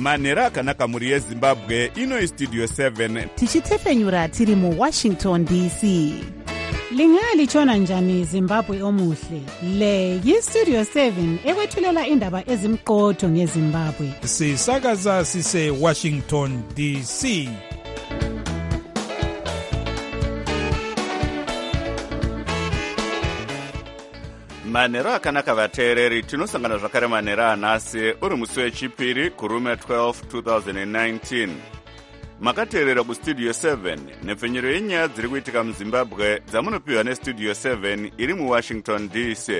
manhero akanaka mhuri yezimbabwe. Ino Studio 7 tichitefenyura tiri muWashington DC. Lingalitshona njani Zimbabwe omuhle? Le yiStudio 7 ekwethulela indaba ezimqotho ngeZimbabwe. Sisakaza sise Washington DC. manhero akanaka vateereri, tinosangana zvakare manhero anhasi uri musi wechipiri kurume 12 2019. Makateerera kuStudio 7 nepfenyero yenyaya dziri kuitika muZimbabwe dzamunopiwa neStudio 7 iri muWashington DC.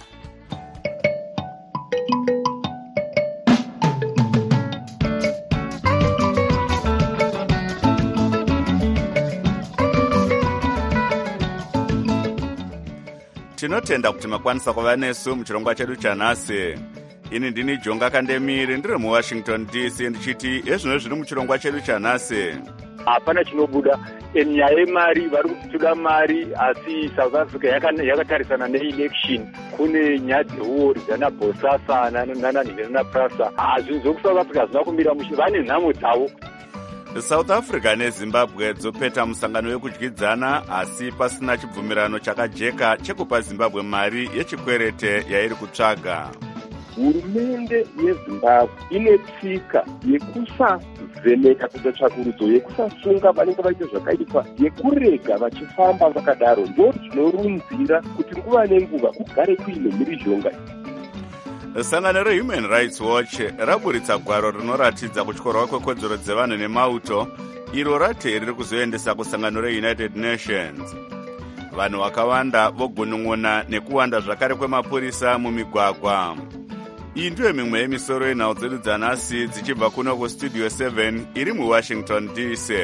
Tinotenda kuti makwanisa kuva nesu muchirongwa chedu chanhasi. Ini ndini Jonga Kandemiri ndiri muWashington DC ndichiti ezvino zviri muchirongwa chedu chanhasi. Hapana chinobuda nyaya yemari, vari kutoda mari, asi South Africa yakatarisana neelection. Kune nyaya dzewori dzana Bosasa nana Prasa. Zvinhu zvokuSouth Africa hazvina kumira mushe, vane nhamo dzavo. South Africa neZimbabwe dzopeta musangano wekudyidzana, asi pasina chibvumirano chakajeka chekupa Zimbabwe mari yechikwerete yairi kutsvaga. Hurumende yeZimbabwe ine tsika yekusavheneka kuita tsvakurudzo, yekusasunga vanenge vaita zvakaipa, yekurega vachifamba vakadaro. Ndo zvinorunzira kuti nguva nenguva kugare kuine mhirizhonga. Sangano reHuman Rights Watch raburitsa gwaro rinoratidza kutyorwa kwekodzero dzevanhu nemauto, iro rate riri kuzoendesa kusangano reUnited Nations. Vanhu vakawanda vogunun'una nekuwanda zvakare kwemapurisa mumigwagwa. Iyi ndiyo mimwe yemisoro yenhau dzedu dzanhasi dzichibva kuno kuStudio 7 iri muWashington DC.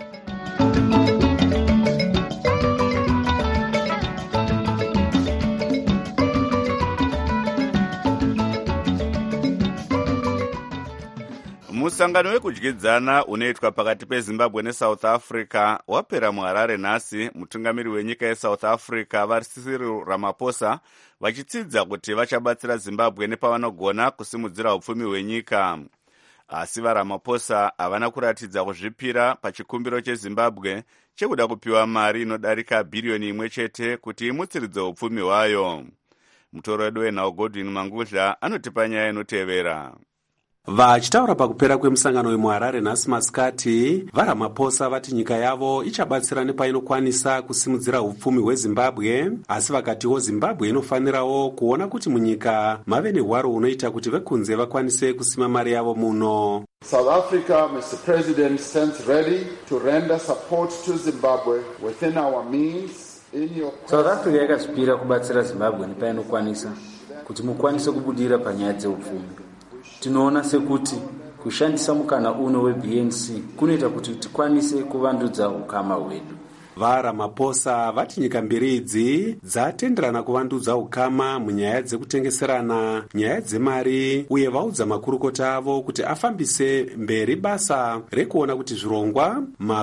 Musangano wekudyidzana unoitwa pakati peZimbabwe neSouth Africa wapera muHarare nhasi, mutungamiri wenyika yeSouth Africa Cyril Ramaphosa vachitsidza kuti vachabatsira Zimbabwe nepavanogona kusimudzira upfumi hwenyika. Asi vaRamaphosa havana kuratidza kuzvipira pachikumbiro cheZimbabwe chekuda kupiwa mari inodarika bhiriyoni 1 chete kuti imutsiridze upfumi hwayo. Mutoro wedu wenhau Godwin Mangudla anotipa nyaya inotevera. Vachitaura pakupera kwemusangano wemuHarare nhasi masikati, vaRamaphosa vati nyika yavo ichabatsira nepainokwanisa kusimudzira upfumi hweZimbabwe, asi vakatiwo Zimbabwe inofanirawo kuona kuti munyika mave nehwaro hunoita kuti vekunze vakwanise kusima mari yavo muno. South Africa, Mr. President, stands ready to render support to Zimbabwe within our means. South Africa yakazvipira kubatsira Zimbabwe nepainokwanisa kuti mukwanise kubudira panyaya dzeupfumi. Tinoona sekuti kushandisa mukana uno weBNC kunoita kuti tikwanise kuvandudza ukama hwedu. VaRamaphosa vati nyika mbiri idzi dzatenderana kuvandudza ukama munyaya dzekutengeserana, nyaya dzemari, uye vaudza makurukota avo kuti afambise mberi basa rekuona kuti zvirongwa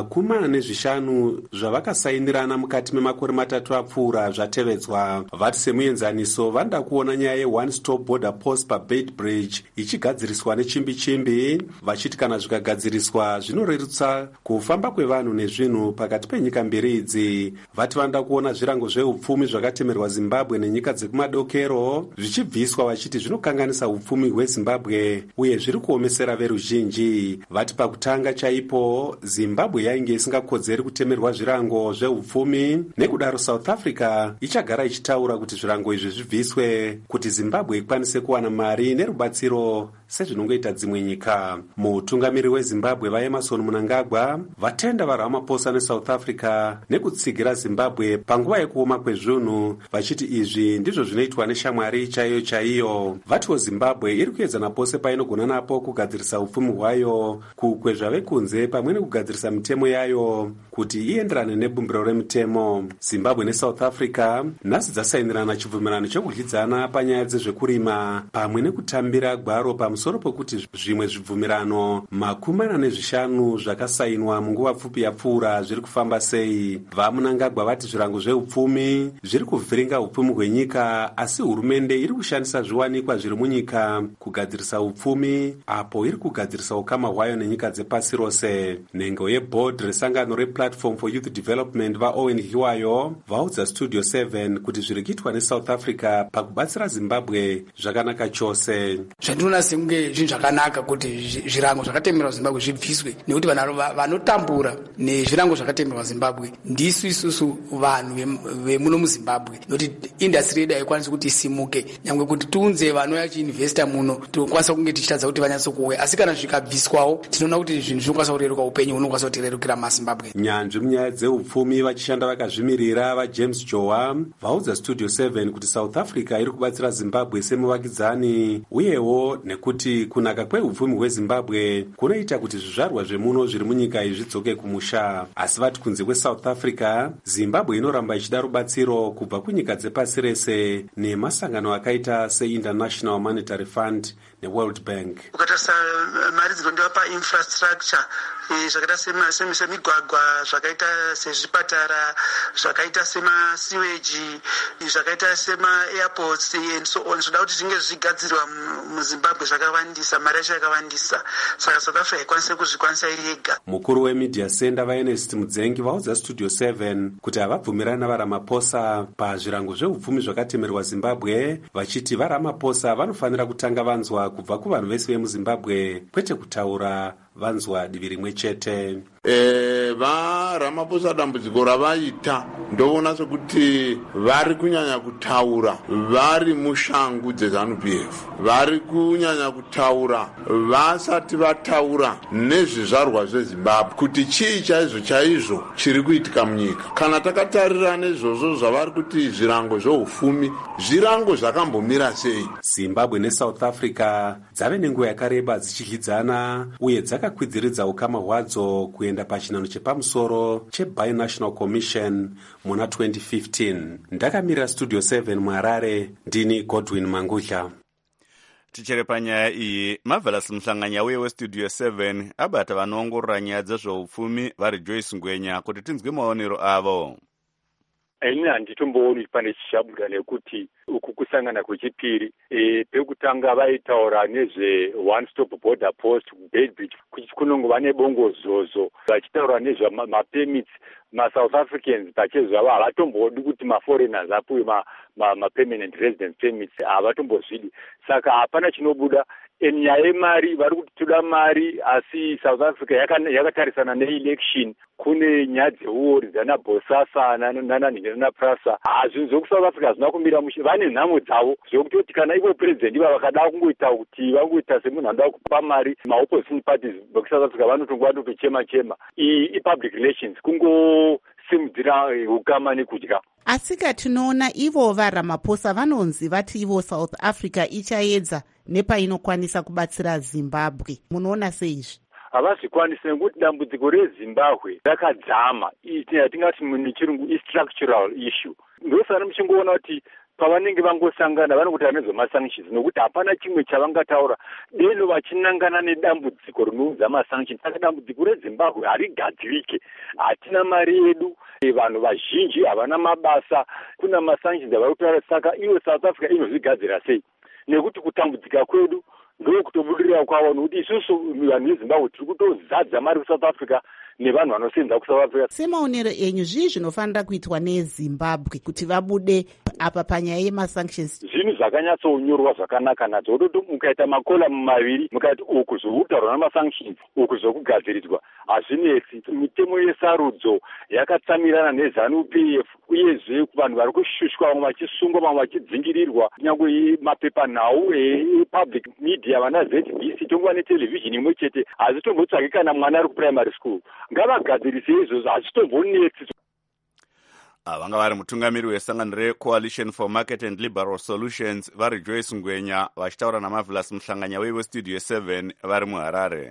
45 zvavakasainirana mukati memakore 3 apfuura zvatevedzwa. Vati semuenzaniso vanoda kuona nyaya yeOne Stop Border Post paBeitbridge ichigadziriswa nechimbi-chimbi, vachiti kana zvikagadziriswa zvinorerutsa kufamba kwevanhu nezvinhu pakati penyika mbiri idzi. Vati vanoda kuona zvirango zveupfumi zvakatemerwa Zimbabwe nenyika dzekumadokero zvichibviswa, vachiti zvinokanganisa upfumi hweZimbabwe uye zviri kuomesera veruzhinji. Vati pakutanga chaipo Zimbabwe yainge isingakodzeri kutemerwa zvirango zveupfumi, nekudaro South Africa ichagara ichitaura kuti zvirango izvi zvibviswe kuti Zimbabwe ikwanise kuwana mari nerubatsiro sezvinongoita dzimwe nyika. Mutungamiri weZimbabwe vaEmmerson Mnangagwa vatenda vaRamaphosa neSouth Africa nekutsigira Zimbabwe panguva yekuoma kwezvinhu, vachiti izvi ndizvo zvinoitwa neshamwari chaiyo. Vatiwo Zimbabwe iri kuedza napose painogona napo kugadzirisa upfumi hwayo, kukwezva vekunze pamwe nekugadzirisa mitemo yayo kuti ienderane nebumbiro remitemo. Zimbabwe neSouth Africa nhasi dzasainirana chibvumirano chekudyidzana panyaya dzezvekurima pamwe nekutambira gwaro pamusoro pamusoro pokuti zvimwe zvibvumirano 45 zvakasainwa munguva pfupi yapfuura zviri kufamba sei. vaMunangagwa vati zvirango zveupfumi zviri kuvhiringa upfumi hwenyika, asi hurumende iri kushandisa zviwanikwa zviri munyika kugadzirisa upfumi, apo iri kugadzirisa ukama hwayo nenyika dzepasi rose. Nhengo yeboard resangano replatform for youth development vaOwen Hiwayo vaudza Studio 7 kuti zviri kuitwa neSouth Africa pakubatsira Zimbabwe zvakanaka chose. Zvandinoona sekunge zvinhu zvakanaka kuti zvirango zvakatemerwa Zimbabwe zvibviswe, nekuti vanotambura nezvirango zvakatemerwa Zimbabwe ndisu isusu vanhu vemuno muZimbabwe, nekuti industry yedu haikwanisi kuti isimuke, nyangwe kuti tiunze vanouya chiinvesta muno tinokwanisa kunge tichitadza kuti vanyatso kuuya, asi kana zvikabviswawo tinoona kuti zvinhu zvinokwanisa kureruka, upenyu hunokwanisa kutirerukira maZimbabwe. Nyanzvi munyaya dzeupfumi vachishanda vakazvimirira vaJames Jowa vaudza Studio 7 kuti South Africa iri kubatsira Zimbabwe semuvakidzani, uyewo nekuti kunaka kweupfumi hweZimbabwe kunoita kuti zvizvarwa zvemuno zviri munyika iyi zvidzoke kumusha. Asi vati kunze kweSouth Africa, Zimbabwe inoramba ichida rubatsiro kubva kunyika dzepasi rese nemasangano akaita seInternational Monetary Fund neWorld Bank. Ukatarisa mari dzinondiwa painfrastructure zvakaita semigwagwa, zvakaita sezvipatara, zvakaita semasiweji, zvakaita semaairports and so on, zvoda kuti zvinge zvigadzirwa muZimbabwe zvakawandisa, mari yacho yakawandisa, saka South Africa ikwanise kuzvikwanisa iri yega. Mukuru weMedia Center vaErnest Mudzengi vaudza Studio 7 kuti havabvumirani navaRamaphosa pazvirango zveupfumi zvakatemerwa Zimbabwe, vachiti vaRamaphosa vanofanira kutanga vanzwa kubva kuvanhu vese vemuZimbabwe, kwete kutaura vanzwa divi rimwe chete. VaRamaphosa dambudziko ravaita ndoona sekuti vari kunyanya kutaura vari mushangu dzeZANU-PF, vari kunyanya kutaura vasati vataura nezvizvarwa zveZimbabwe kuti chii chaizvo chiri kuitika munyika. Kana takatarira nezvozvo zvavari kuti zvirango zveupfumi, zvirango zvakambomira sei. Zimbabwe neSouth Africa dzave nenguva yakareba dzichidyidzana uye dzakakwidziridza ukama hwadzo kuenda pachinano chepamusoro cheBinational Commission muna 2015. Ndakamirira Studio 7 muHarare, ndini Godwin Mangudla. Tichere panyaya iyi, Marvelous Mhlanganya uye weStudio 7 abata vanoongorora nyaya dzezveupfumi vari Joyce Ngwenya kuti tinzwe maonero avo. Ini handitombooni pane chichabuda, nekuti uku kusangana kwechipiri pekutanga vaitaura nezve one stop border post Beitbridge kunongova nebongozozo vachitaura nezvamapermits. MaSouth Africans pachezvavo havatombodi kuti maforeigners apuwe ma-permanent residence permits, havatombozvidi. Saka hapana chinobuda. Nyaya yemari vari kuti toda mari, asi South Africa yakatarisana neelection. Kune nyaya dzeuori dzana Bosasa nanaPrasa. Zvinhu zvokuSouth Africa zvina kumira mushe, vane nhamo dzavo zvokutoti kana ivo president iva vakada kungoita kuti vangoita semunhu anoda kupa mari maopposition parties vekuSouth Africa vanotochema. I-public relations kungosimudzira ukama nekudya. Asika tinoona ivo vaRamaphosa vanonzi vati ivo South Africa ichaedza nepainokwanisa kubatsira Zimbabwe. Munoona seizvi? Havazvikwanisi nekuti dambudziko reZimbabwe rakadzama. Tingati nechirungu i-structural issue. Ndosana muchingoona kuti pavanenge vangosangana vanongoti nezvemasanctions, nokuti hapana chimwe chavangataura deno vachinangana nedambudziko rinoudza masanctions. Saka dambudziko reZimbabwe harigadzirike. Hatina mari yedu, vanhu vazhinji havana mabasa, kuna masanctions avari kutaura. Saka iwe South Africa inozvigadzira sei? Nekuti kutambudzika kwedu ndokutobudirira kwavo, nokuti isusu vanhu veZimbabwe tiri kutozadza mari kuSouth Africa nevanhu vanosenza kuSouth Africa. Semaonero enyu zvii zvinofanira kuitwa neZimbabwe kuti vabude apa panyaya yemasanctions? Zvinhu zvakanyatsonyorwa zvakanaka nadzo, kuti mukaita makoramu maviri mukati uku zvokutaurwa namasanctions uku zvokugadziridzwa, hazvinetsi. Mitemo yesarudzo yakatsamirana neZANU-PF, uyezve vanhu vari kushushwa, vamwe vachisungwa, vamwe vachidzingirirwa. Nyangwe mapepanhau epublic media, vana ZBC tongova netelevision imwe chete, hazitombotsvaki kana mwana ari kuprimary school. Ngavagadzirise izvozvo, hazvitombonetsi. Vanga vari mutungamiri wesangano reCoalition for Market and Liberal Solutions vari Joyce Ngwenya vachitaura naMarvelous Mhlanganya weStudio 7 vari muHarare.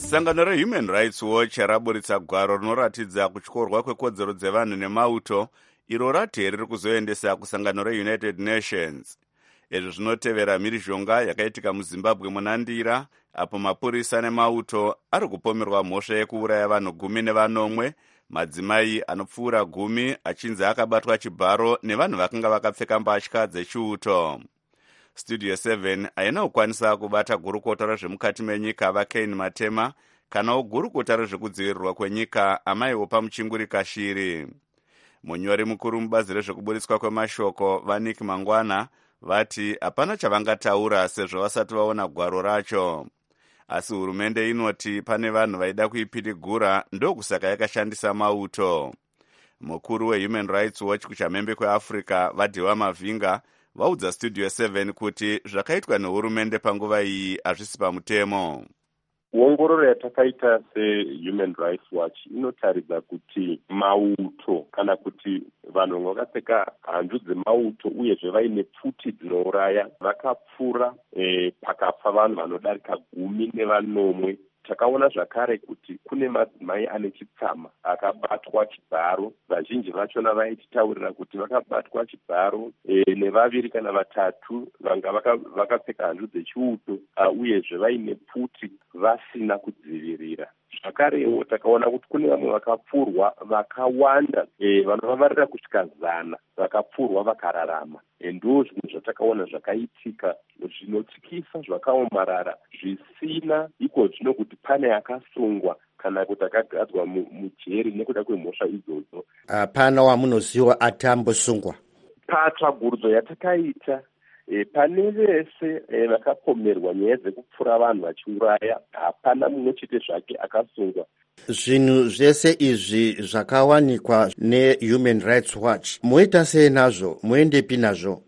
sangano rehuman rights watch raburitsa gwaro rinoratidza kutyorwa kwekodzero dzevanhu nemauto iro rati riri kuzoendesa kusangano reunited nations. Izvi zvinotevera mhirizhonga yakaitika muzimbabwe munandira apo mapurisa nemauto ari kupomerwa mhosva yekuuraya vanhu 10 madzimai anopfuura 10 achinzi akabatwa chibharo nevanhu vakanga vakapfeka mbatya dzechiuto. Studio 7 haina kukwanisa kubata gurukota rezvemukati menyika vaKane Matema kanawo gurukota rezvekudzivirirwa kwenyika amaiwo pamuchingurika shiri. Munyori mukuru mubazi rezvekuburitswa kwemashoko vaNick Mangwana vati hapana chavangataura sezvo vasati vaona gwaro racho. Asi hurumende inoti pane vanhu vaida kuipitigura ndokusaka yakashandisa mauto. Mukuru weHuman Rights Watch kuchamhembe kweAfrica vaDhewa Mavhinga vaudza Studio 7 kuti zvakaitwa nehurumende panguva iyi hazvisi pamutemo. Ongororo yatakaita seHuman Rights Watch inotaridza kuti mauto kana kuti vanhu vakapfeka hanzu dzemauto uyezve vaine pfuti dzinouraya vakapfura pakapfa vanhu vanodarika 10. Takaona zvakare kuti kune madzimai ane chitsama akabatwa chibharo. Vazhinji vachona vaititaurira kuti vakabatwa chibharo nevaviri kana vatatu vanga vakapfeka hanzu dzechiuto uyezve vaine pfuti vasina kudzivirira. Zvakarewo takaona kuti kune vamwe vakapfurwa vakawanda vanovavarira kusvika 100 vakapfurwa vakararama. Ndo zvinhu zvatakaona zvakaitika zvinotsikisa zvakaomarara zvisina iko zvino kuti pane akasungwa kana kuti akagadzwa mujeri nekuda kwemhosva idzodzo. Hapana wamunoziva atambosungwa. Patsvagurudzo yatakaita pane vese vakapomerwa nyaya dzekupfura vanhu vachiuraya hapana mumwe chete zvake akasungwa. Zvinhu zvese izvi zvakawanikwa neHuman Rights Watch moita sei nazvo, moendepi nazvo?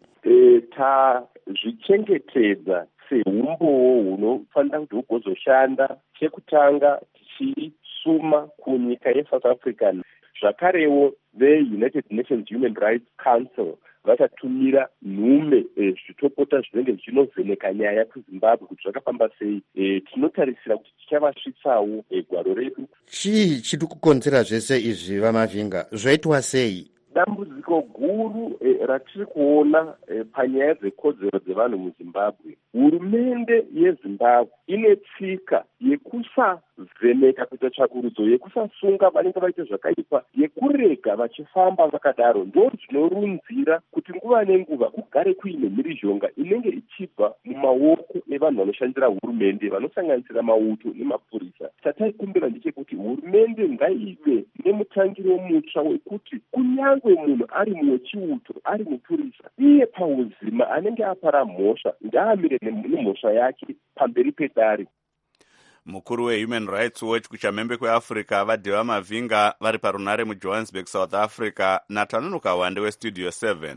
Tazvichengetedza seumbowo hunofanira kuti hugozoshanda. Chekutanga tichisuma kunyika yeSouth Africa. Zvakarewo veUnited Nations Human Rights Council vakatumira nhume zvitopota zvinenge zvinovheneka nyaya kuZimbabwe kuti zvakafamba sei. Tinotarisira kuti tichavasvitsawo gwaro redu. Chii chiri kukonzera zvese izvi vaMavhinga? Zvaitwa sei? Dambudziko guru ratiri kuona panyaya dzekodzero dzevanhu muZimbabwe. Hurumende yeZimbabwe ine tsika yekusavheneka kuita tsvakurudzo, yekusasunga vanenge vaita zvakaipa, yekurega vachifamba vakadaro. Ndo zvinorunzira kuti nguva nenguva kugare kuine mhirizhonga inenge ichibva mumaoko evanhu vanoshandira hurumende vanosanganisira mauto nemapurisa. Chataikumbira ndechekuti hurumende ngaive nemutangiro mutsva wekuti kunyangwe munhu ari muwechiuto, ari mupurisa, iye pauzima anenge apara mhosva ngaamire nemhosva yake pamberi pedare. Mukuru weHuman Rights Watch kuchamhembe kweAfrica vaDhewa Mavhinga vari parunare muJohannesburg, South Africa, naTanonoka Wande weStudio 7.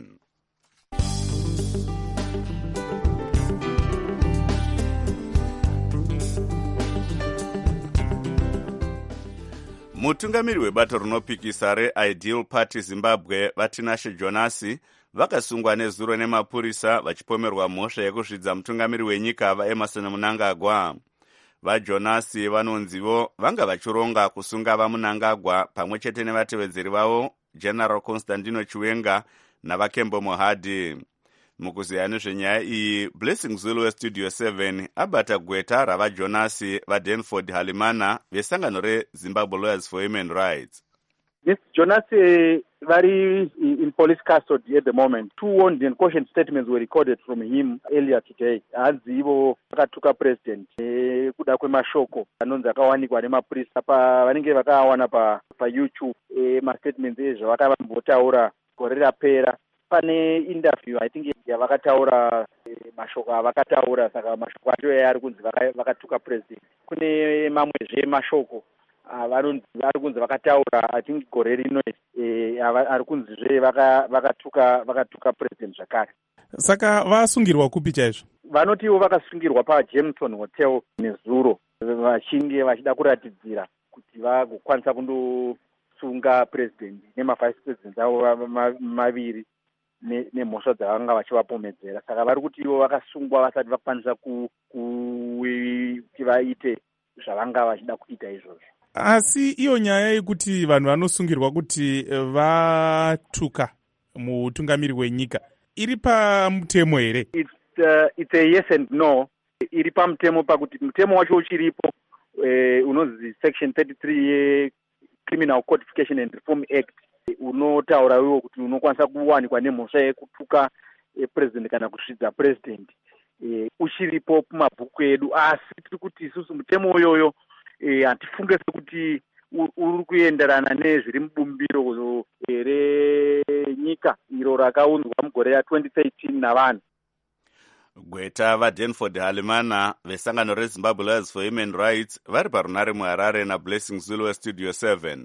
Mutungamiri webato rinopikisa reIdeal Party Zimbabwe vaTinashe Jonasi vakasungwa nezuro nemapurisa vachipomerwa mhosva yekusvidza mutungamiri wenyika vaEmerson Mnangagwa. VaJonasi vanonzivo vanga vachironga kusunga vaMnangagwa pamwe chete nevatevedzeri vavo General Constantino Chiwenga navaKembo Mohadi. Mukuziya nezvenyaya iyi, Blessing Zulu weStudio 7 abata gweta ravaJonasi vaDanford Halimana vesangano reZimbabwe Lawyers for Human Rights. Yes, Jonasi very in police custody at the moment. 2 warned and caution statements were recorded from him earlier today. Hanzivo vakatuka president kuda kwemashoko anonzi akawanikwa nemapurisa vanenge vakawana paYouTube mastatements ezvavakavambotaura gore rapera. Pane interview I think yavakataura mashoko avakataura, saka mashoko acho ari kunzi vakatuka president. Kune mamwezve mashoko vari kunzi vakataura I think gore rino ari kunzizve vakatuka president zvakare. Saka vasungirwa kupi chaizvo? Vanotiwo vakasungirwa paJameson Hotel nezuro vachinge vachida kuratidzira kuti vagokwanisa kundosunga president nemavice president avo maviri nemhosva dzavanga vachivapomedzera. Saka vari kuti ivo vakasungwa vasati vakwanisa kuti vaite zvavanga vachida kuita izvozvo. Asi iyo nyaya yekuti vanhu vanosungirwa kuti vatuka mutungamiri wenyika iri pamutemo here? It's a yes and no. Iri pamutemo pakuti mutemo wacho uchiripo unonzi section 33 Criminal Codification and Reform Act unotaura iwo kuti unokwanisa kuwanikwa nemhosva yekutuka president kana kusvidza president. Uchiripo pamabhuku edu, asi tiri kuti isusu mutemo uyoyo hatifunge sekuti uri kuenderana nezviri mubumbiro renyika iro rakaunzwa mugore ra2013 navanhu. Gweta vaDanford Halimana vesangano reZimbabwe Lawyers for Human Rights vari parunare muHarare naBlessing Zulu weStudio 7.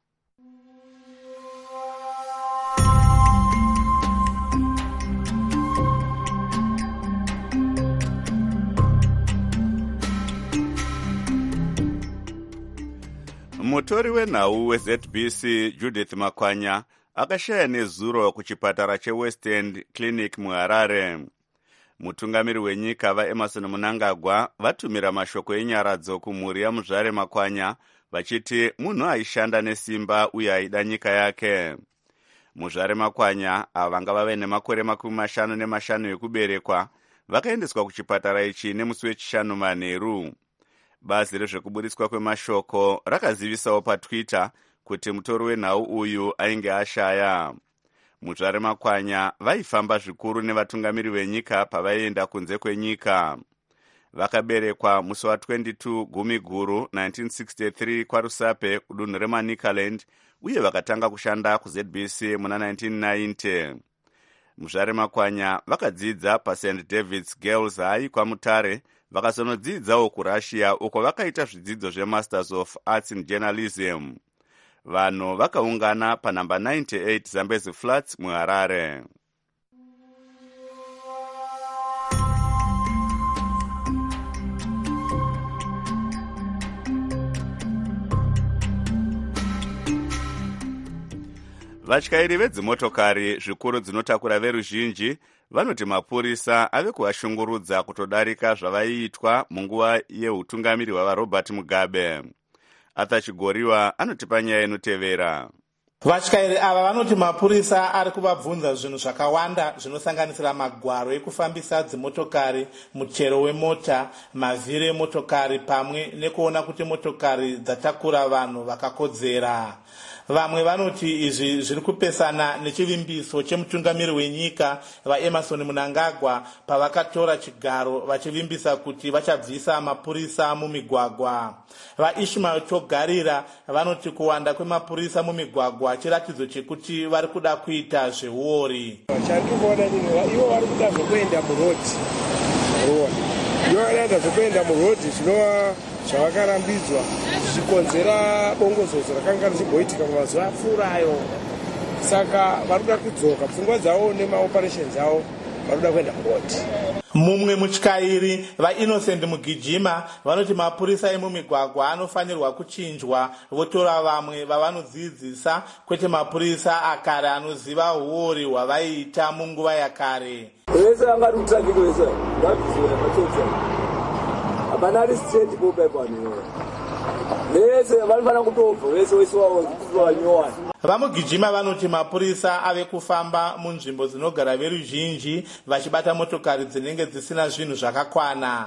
Mutori wenhau weZBC Judith Makwanya akashaya nezuro kuchipatara cheWest End Clinic muHarare. Mutungamiri wenyika vaEmerson Mnangagwa vatumira mashoko enyaradzo kumhuri yaMuzvare Makwanya vachiti munhu aishanda nesimba uye aida nyika yake. Muzvare Makwanya vanga vave nemakore 55 ekuberekwa vakaendeswa kuchipatara ichi nemusi wechishanu manheru. Bazi rezvekuburitswa kwemashoko rakazivisawo paTwitter kuti mutori wenhau uyu ainge ashaya. Muzvare Makwanya vaifamba zvikuru nevatungamiri venyika pavaienda kunze kwenyika. Vakaberekwa musi wa22 Gumiguru 1963 kwaRusape kudunhu reManicaland uye vakatanga kushanda kuZBC muna 1990. Muzvare Makwanya vakadzidza paSt David's Girls High kwaMutare vakazonodzidzawo kuRussia uko vakaita zvidzidzo zveMasters of Arts in Journalism. Vanhu vakaungana panamba 98 Zambezi Flats muHarare. Vatyairi vedzimotokari zvikuru dzinotakura veruzhinji vanoti mapurisa ave kuvashungurudza kutodarika zvavaiitwa munguva yeutungamiri hwavaRobert Mugabe. Arthur Chigoriwa anotipa nyaya inotevera. Vatyairi ava vanoti mapurisa ari kuvabvunza zvinhu zvakawanda zvinosanganisira magwaro ekufambisa dzimotokari, muchero wemota, mavhiri emotokari pamwe nekuona kuti motokari dzatakura vanhu vakakodzera. Vamwe vanoti izvi zviri kupesana nechivimbiso chemutungamiri wenyika vaEmerson Mnangagwa pavakatora chigaro vachivimbisa kuti vachabvisa mapurisa mumigwagwa. VaIshmael Chogarira vanoti kuwanda kwemapurisa mumigwagwa chiratidzo chekuti vari kuda kuita zveuori. Chandikuona ivo vari kuda zvokuenda murodhi. Ivo vanoenda zvokuenda murodhi zvinova zvavakarambidzwa zvichikonzera bongozozo rakanga richimboitika mumazuva apfuurayo. Saka vari kuda kudzoka pfungwa dzavo nemaoperations avo, vari kuda kuenda murodhi. Mumwe mutyairi vaInnocent Mugijima vanoti mapurisa emumigwagwa anofanirwa kuchinjwa votora vamwe vavanodzidzisa kwete mapurisa akare anoziva uori hwavaiita munguva yakare. Vese vangari kutrafiki vese vabvizira pachotsa hapana risiteti pope pano vese vanofanira kutobva vese wesiwanyowani. VaMugijima vanoti mapurisa ave kufamba munzvimbo dzinogara veruzhinji vachibata motokari dzinenge dzisina zvinhu zvakakwana.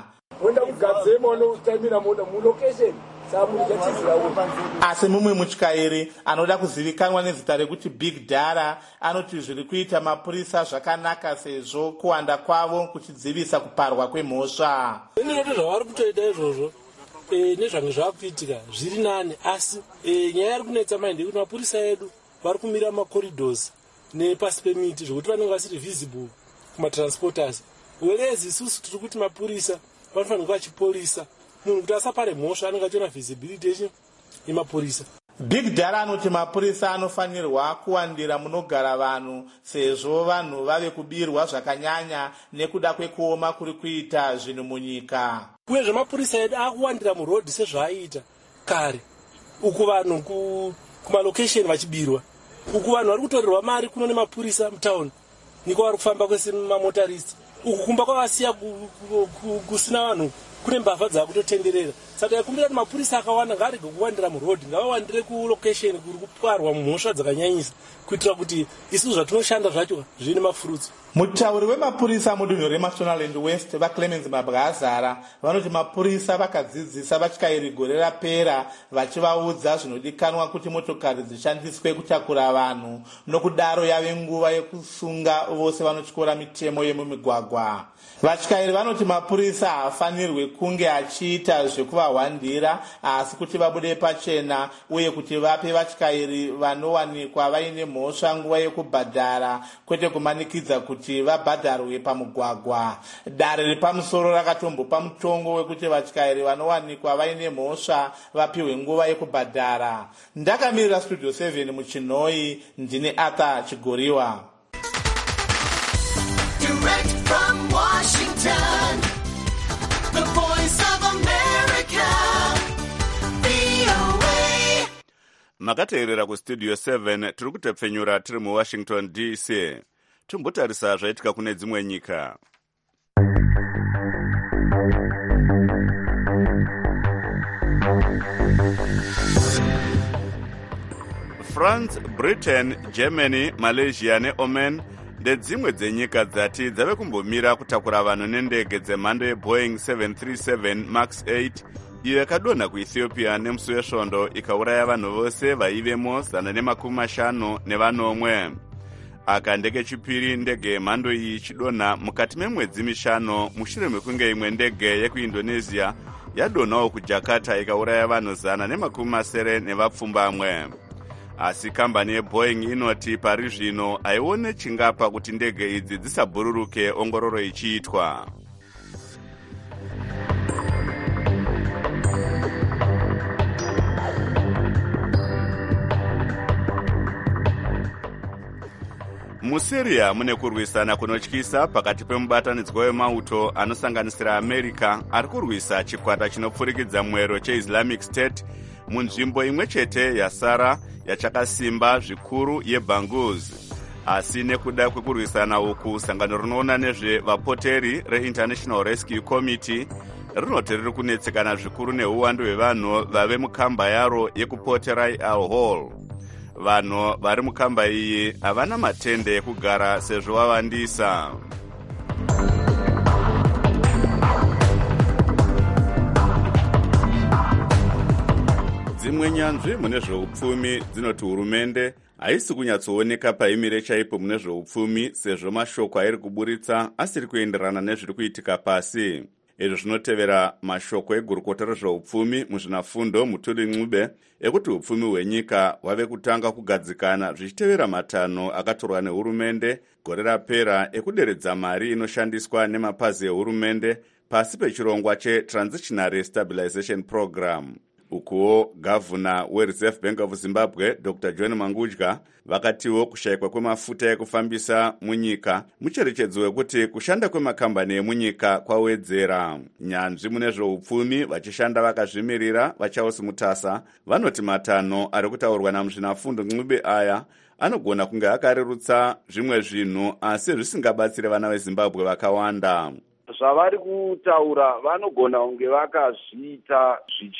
Asi mumwe mutyairi anoda kuzivikanwa nezita rekuti Big Dara anoti zviri kuita mapurisa zvakanaka sezvo kuwanda kwavo kuchidzivisa kuparwa kwemhosva. Ndinoti zvavari kutoita izvozvo nezvange zvaakuitika zviri nani, asi nyaya yari kunetsa maindi kuti mapurisa edu vari kumira macorridors nepasi pemiti zvokuti vanenge vasiri visible kumatransporters. Werezi isusu tiri kuti mapurisa vanofanirwa vachipolisa munhu kuti asapare mhosva anenge achiona visibility yemapurisa. Big Dara anoti mapurisa anofanirwa kuwandira munogara vanhu sezvo vanhu vave kubirwa zvakanyanya nekuda kwekuoma kuri kuita zvinhu munyika. Uye zvemapurisa edu akuwandira murodhi sezvaaiita kare, uku vanhu kumalokesheni vachibirwa, uku vanhu vari kutorerwa mari kuno nemapurisa mutauni niko vari kufamba kwese mamotarisi uku kumba kwavasiya kusina vanhu kune mbavha dzakutotenderera. Saka taikumbira kuti mapurisa akawanda ngaarege kuwandira murodhi, ngavawandire kulokesheni kuri kupwarwa mhosva dzakanyanyisa, kuitira kuti isusu zvatinoshanda zvacho zvine mafurutso. Mutauri wemapurisa mudunhu reMashonaland West vaClemens Mabwazara vanoti mapurisa vakadzidzisa vatyairi gore rapera vachivaudza zvinodikanwa kuti motokari dzishandiswe kutakura vanhu, nokudaro yave nguva yekusunga vose vanotyora mitemo yemumigwagwa. Vatyairi vanoti mapurisa haafanirwe kunge achiita zvekuvahwandira, asi kuti vabude pachena uye kuti vape vatyairi vanowanikwa vaine mhosva nguva yekubhadhara, kwete kumanikidza kuti vabhadharwe pamugwagwa. Dare repamusoro rakatombopa mutongo wekuti vatyairi vanowanikwa vaine mhosva vapiwe nguva yekubhadhara. Ndakamirira Studio 7 muChinoi, ndine Arthur Chigoriwa. Direct from Washington, the voice of America, VOA. Makateerera kustudio 7 tiri kutepfenyura tiri muWashington DC. Timbotarisa zvaitika kune dzimwe nyika. France, Britain, Germany, Malaysia neOman ndedzimwe dzenyika dzati dzave kumbomira kutakura vanhu nendege dzemhando yeBoeing 737 Max 8 iyo yakadonha kuEthiopia nemusi wesvondo ikauraya vanhu vose vaivemo 150 aka ndege chipiri ndege yemhando iyi ichidonha mukati memwedzi 5 mushure mekunge imwe ndege yekuIndonesia yadonhawo kuJakarta ikauraya vanhu 170 nevapfumbamwe. Asi kambani yeBoeing inoti pari zvino haione chingapa kuti ndege idzi dzisabhururuke ongororo ichiitwa. MuSyria mune kurwisana kunotyisa pakati pemubatanidzwa wemauto anosanganisira America ari kurwisa chikwata chinopfurikidza mwero cheIslamic State munzvimbo imwe chete yasara yachakasimba zvikuru yeBanghuz. Asi nekuda kwekurwisana uku, sangano rinoona nezvevapoteri reInternational Rescue Committee rinoti riri kunetsekana zvikuru neuwandu hwevanhu vave mukamba yaro yekuPort Rai Al Hol. Vanhu vari mukamba iyi havana matende ekugara sezvo wawandisa. Dzimwe nyanzvi mune zveupfumi dzinoti hurumende haisi kunyatsooneka paimire chaipo mune zveupfumi sezvo mashoko airi kuburitsa asiri kuenderana nezviri kuitika pasi. Izvo zvinotevera mashoko egurukota rezveupfumi muzvinafundo Mutuli Ncube ekuti upfumi hwenyika wave kutanga kugadzikana zvichitevera matanho akatorwa nehurumende gore rapera ekuderedza mari inoshandiswa nemapazi ehurumende pasi pechirongwa cheTransitionary Stabilization Program. Ukuwo gavhuna weReserve Bank of Zimbabwe Dr. John Mangudya vakatiwo kushayikwa kwemafuta ekufambisa munyika mucherechedzo wekuti kushanda kwemakambani emunyika kwawedzera. Nyanzvi mune zveupfumi vachishanda vakazvimirira vaCharles Mutasa vanoti matanho ari kutaurwa namuzvinafundo Ncube aya anogona kunge akarerutsa zvimwe zvinhu asi zvisingabatsire vana veZimbabwe vakawanda. Zvavari kutaura vanogona kunge vakazviita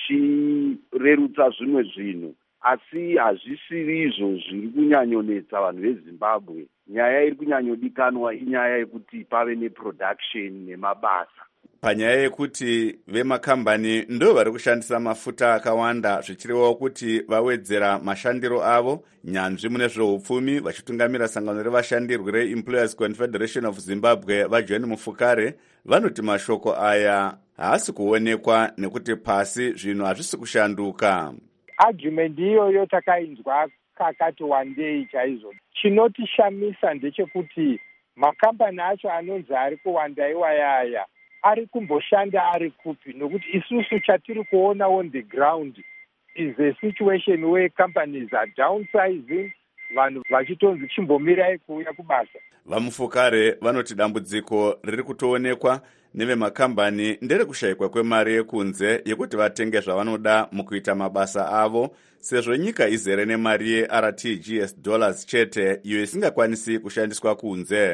zvichirerutsa zvimwe zvinhu, asi hazvisiri izvo zviri kunyanyonetsa vanhu veZimbabwe. Nyaya iri kunyanyodikanwa inyaya yekuti pave neproduction nemabasa. Panyaya yekuti vemakambani ndo vari kushandisa mafuta akawanda zvichirevawo kuti vawedzera mashandiro avo, nyanzvi mune zveupfumi vachitungamira sangano revashandirwi reEmployers Confederation of Zimbabwe vaJohn Mufukare vanoti mashoko aya haasi kuonekwa nekuti pasi zvinhu hazvisi kushanduka. Argument iyoyo takainzwa kakati wandei chaizvo. Chinotishamisa ndechekuti makambani acho anonzi ari kuwanda iwayaya ari kumboshanda ari kupi, nokuti isusu chatiri kuona on the ground is a situation where companies are downsizing, vanhu vachitonzi chimbomirai kuuya kubasa. Vamufukare vanoti dambudziko riri kutoonekwa nevemakambani nderekushayikwa kwemari yekunze yekuti vatenge zvavanoda mukuita mabasa avo, sezvo nyika izere nemari yeRTGS dollars chete iyo isingakwanisi kushandiswa kunze.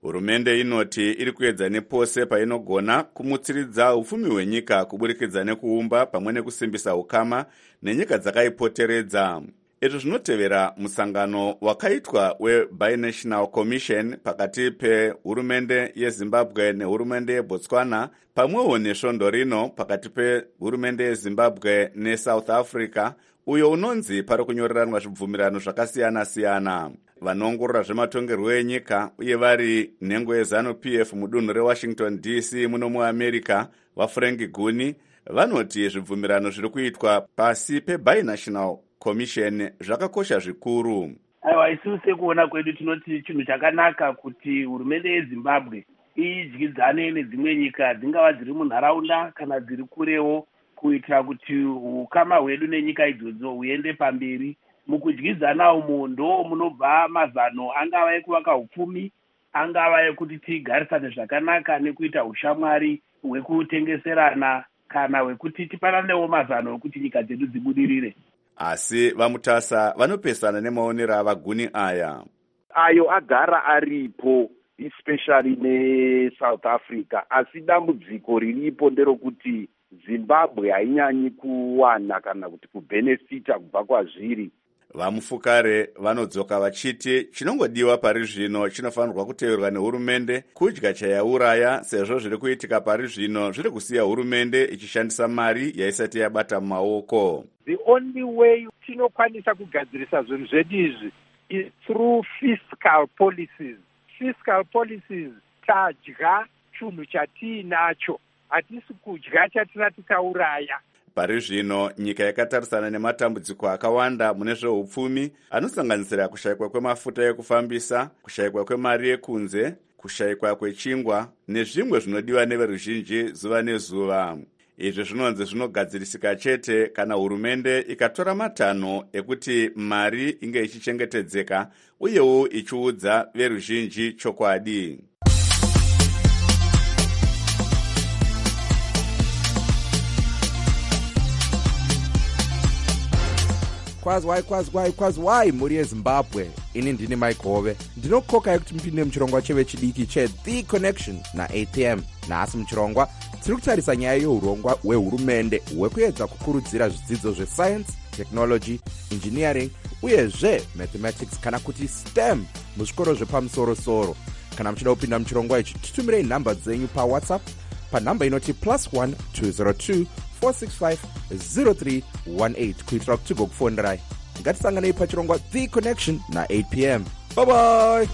Hurumende inoti iri kuedza nepose painogona kumutsiridza upfumi hwenyika kuburikidza nekuumba pamwe nekusimbisa ukama nenyika dzakaipoteredza. Izvi zvinotevera musangano wakaitwa weBinational Commission pakati pehurumende yeZimbabwe nehurumende yeBotswana pamwewo nesvondo rino pakati pehurumende yeZimbabwe neSouth Africa, uyo unonzi pari kunyoreranwa zvibvumirano zvakasiyana-siyana. Vanoongorora zvematongerwo enyika uye vari nhengo yeZANU-PF mudunhu reWashington DC muno muAmerica, vaFrank Guni, vanoti zvibvumirano zviri kuitwa pasi peBinational Commission zvakakosha zvikuru. Aiwa, isusu sekuona kwedu tinoti chinhu chakanaka kuti hurumende yeZimbabwe idyidzane nedzimwe nyika dzingava dziri munharaunda kana dziri kurewo, kuitira kuti ukama hwedu nenyika idzodzo huende pamberi. Mukudyidzana umu ndo munobva mazano angava ekuvaka upfumi, angava ekuti tigarisane zvakanaka nekuita ushamwari hwekutengeserana kana hwekuti tipananewo mazano ekuti nyika dzedu dzibudirire. Asi vamutasa vanopesana nemaonero avaguni aya. Ayo agara aripo, especially neSouth Africa, asi dambudziko riripo nderokuti Zimbabwe hainyanyi kuwana kana kuti kubenefita kubva kwazviri. Vamufukare vanodzoka vachiti chinongodiwa pari zvino chinofanirwa kuteverwa nehurumende kudya chayauraya, sezvo zviri kuitika pari zvino zviri kusiya hurumende ichishandisa mari yaisati yabata mumaoko. The only way tinokwanisa kugadzirisa zvinhu zvedu izvi is through fiscal policies. Fiscal policies, tadya chinhu chatiinacho, hatisi kudya chatinati tauraya. Pari zvino nyika yakatarisana nematambudziko akawanda mune zveupfumi anosanganisira kushayikwa kwemafuta ekufambisa, kushayikwa kwemari yekunze, kushayikwa kwechingwa nezvimwe zvinodiwa neveruzhinji zuva nezuva. Izvi zvinonzi zvinogadzirisika chete kana hurumende ikatora matanho ekuti mari inge ichichengetedzeka uyewo ichiudza veruzhinji chokwadi. Kwazwai muri yeZimbabwe. Ini ndini Mike Hove. Ndinokoka kuti mpinde muchirongwa cheve chidiki cheThe Connection na8 p.m. Nhasi muchirongwa tiri kutarisa nyaya yeurongwa hwehurumende hwekuedza kukurudzira zvidzidzo zveScience, Technology, Engineering uyezve Mathematics kana kuti STEM muzvikoro zvepamusoro-soro. Kana muchida kupinda muchirongwa ichi, tutumirei nhamba dzenyu paWhatsApp panhamba inoti +1 202 465 0318 kuitira kuti tigokufonderai. Ngatisanganei pachirongwa The Connection na8 p.m. Bye bye.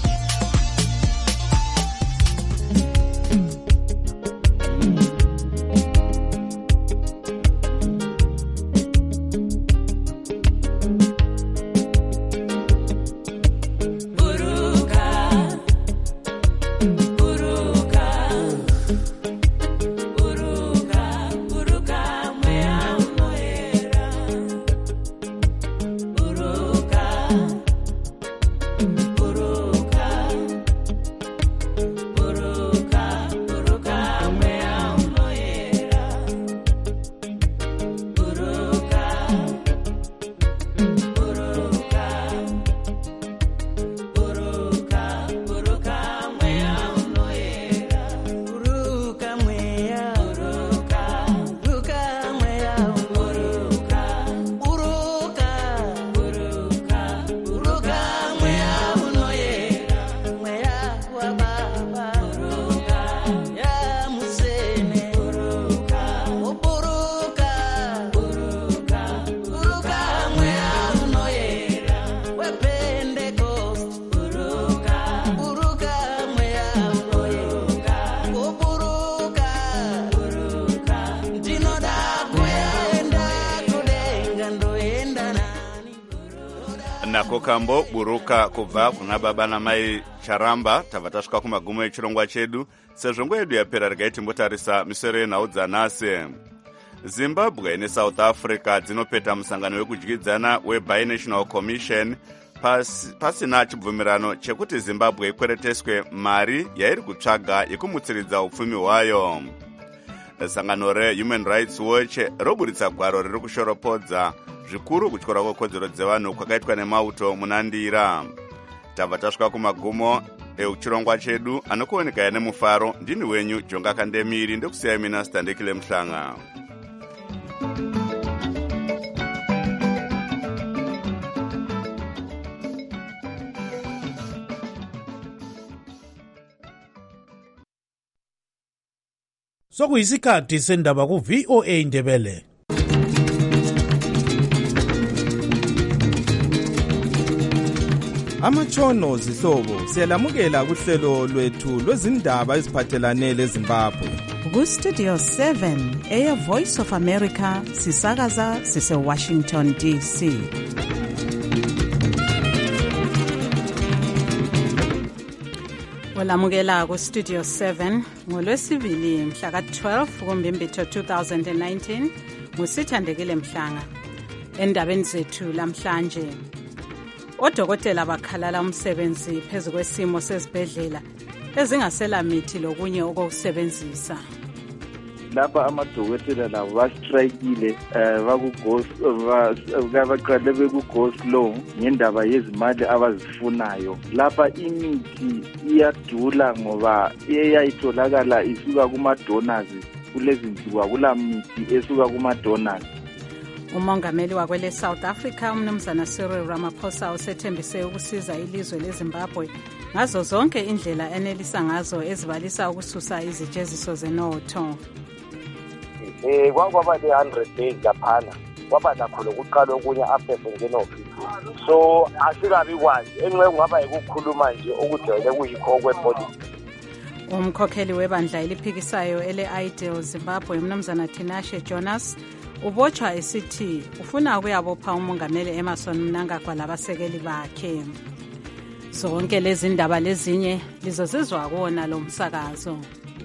Nako kambo buruka kubva kuna baba namai Charamba. Tabva tasvika kumagumo echirongwa chedu. Sezvo nguva yedu yapera, regai timbotarisa misoro yenhau dzanhasi. Zimbabwe neSouth Africa dzinopeta musangano wekudyidzana weBinational Commission pasina chibvumirano chekuti Zimbabwe ikwereteswe mari yairi kutsvaga yekumutsiridza upfumi hwayo. Sangano reHuman Rights Watch roburitsa gwaro riri kushoropodza zvikuru kutyora kwekodzero dzevanhu kwakaitwa nemauto munandira. Tabva tasvika kumagumo euchirongwa chedu anokuonekaya nemufaro. Ndini wenyu Jonga Kandemiri, ndokusiyai mina Standekile Mhlanga. Sokuyisikhathi sendaba ku-VOA Ndebele. Amatshono zihlobo siyalamukela kuhlelo lwethu lwezindaba eziphathelane leZimbabwe. Ku-Studio 7 Air Voice of America sisakaza sise-Washington DC. Olamukela ku-Studio 7 ngolwesibili mhla ka-12 kuMbimbithi 2019 nguSithandekile Mhlanga. Endabeni zethu lamhlanje, odokotela bakhalala umsebenzi phezu kwesimo sezibhedlela ezingasela mithi lokunye okokusebenzisa. Lapha amadokotela labo bastrikile baqale beku-go slow ngendaba yezimali abazifunayo. Lapha imithi iyadula ngoba eyayitholakala isuka kuma-donors, kulezi nsuku akula mithi esuka kuma-donors. Umongameli wakwele South Africa umnumzana Cyril Ramaphosa usethembise ukusiza ilizwe leZimbabwe ngazo zonke indlela enelisa ngazo ezibalisa ukususa izijeziso zenotho. Kwaba le-100 days laphana kwaba nakho lokuqala okunye after sengena ofisi, so asikabi kwazi enxe kungaba yikukhuluma nje okujwayele kuyikho okwepolitiki. Umkhokheli webandla eliphikisayo ele-Ideal Zimbabwe umnumzana Tinashe Jonas ubotshwa esithi ufuna ukuyabopha umongameli Emmerson Mnangagwa labasekeli bakhe. Zonke lezi ndaba lezinye lizozizwa kuwona lo msakazo.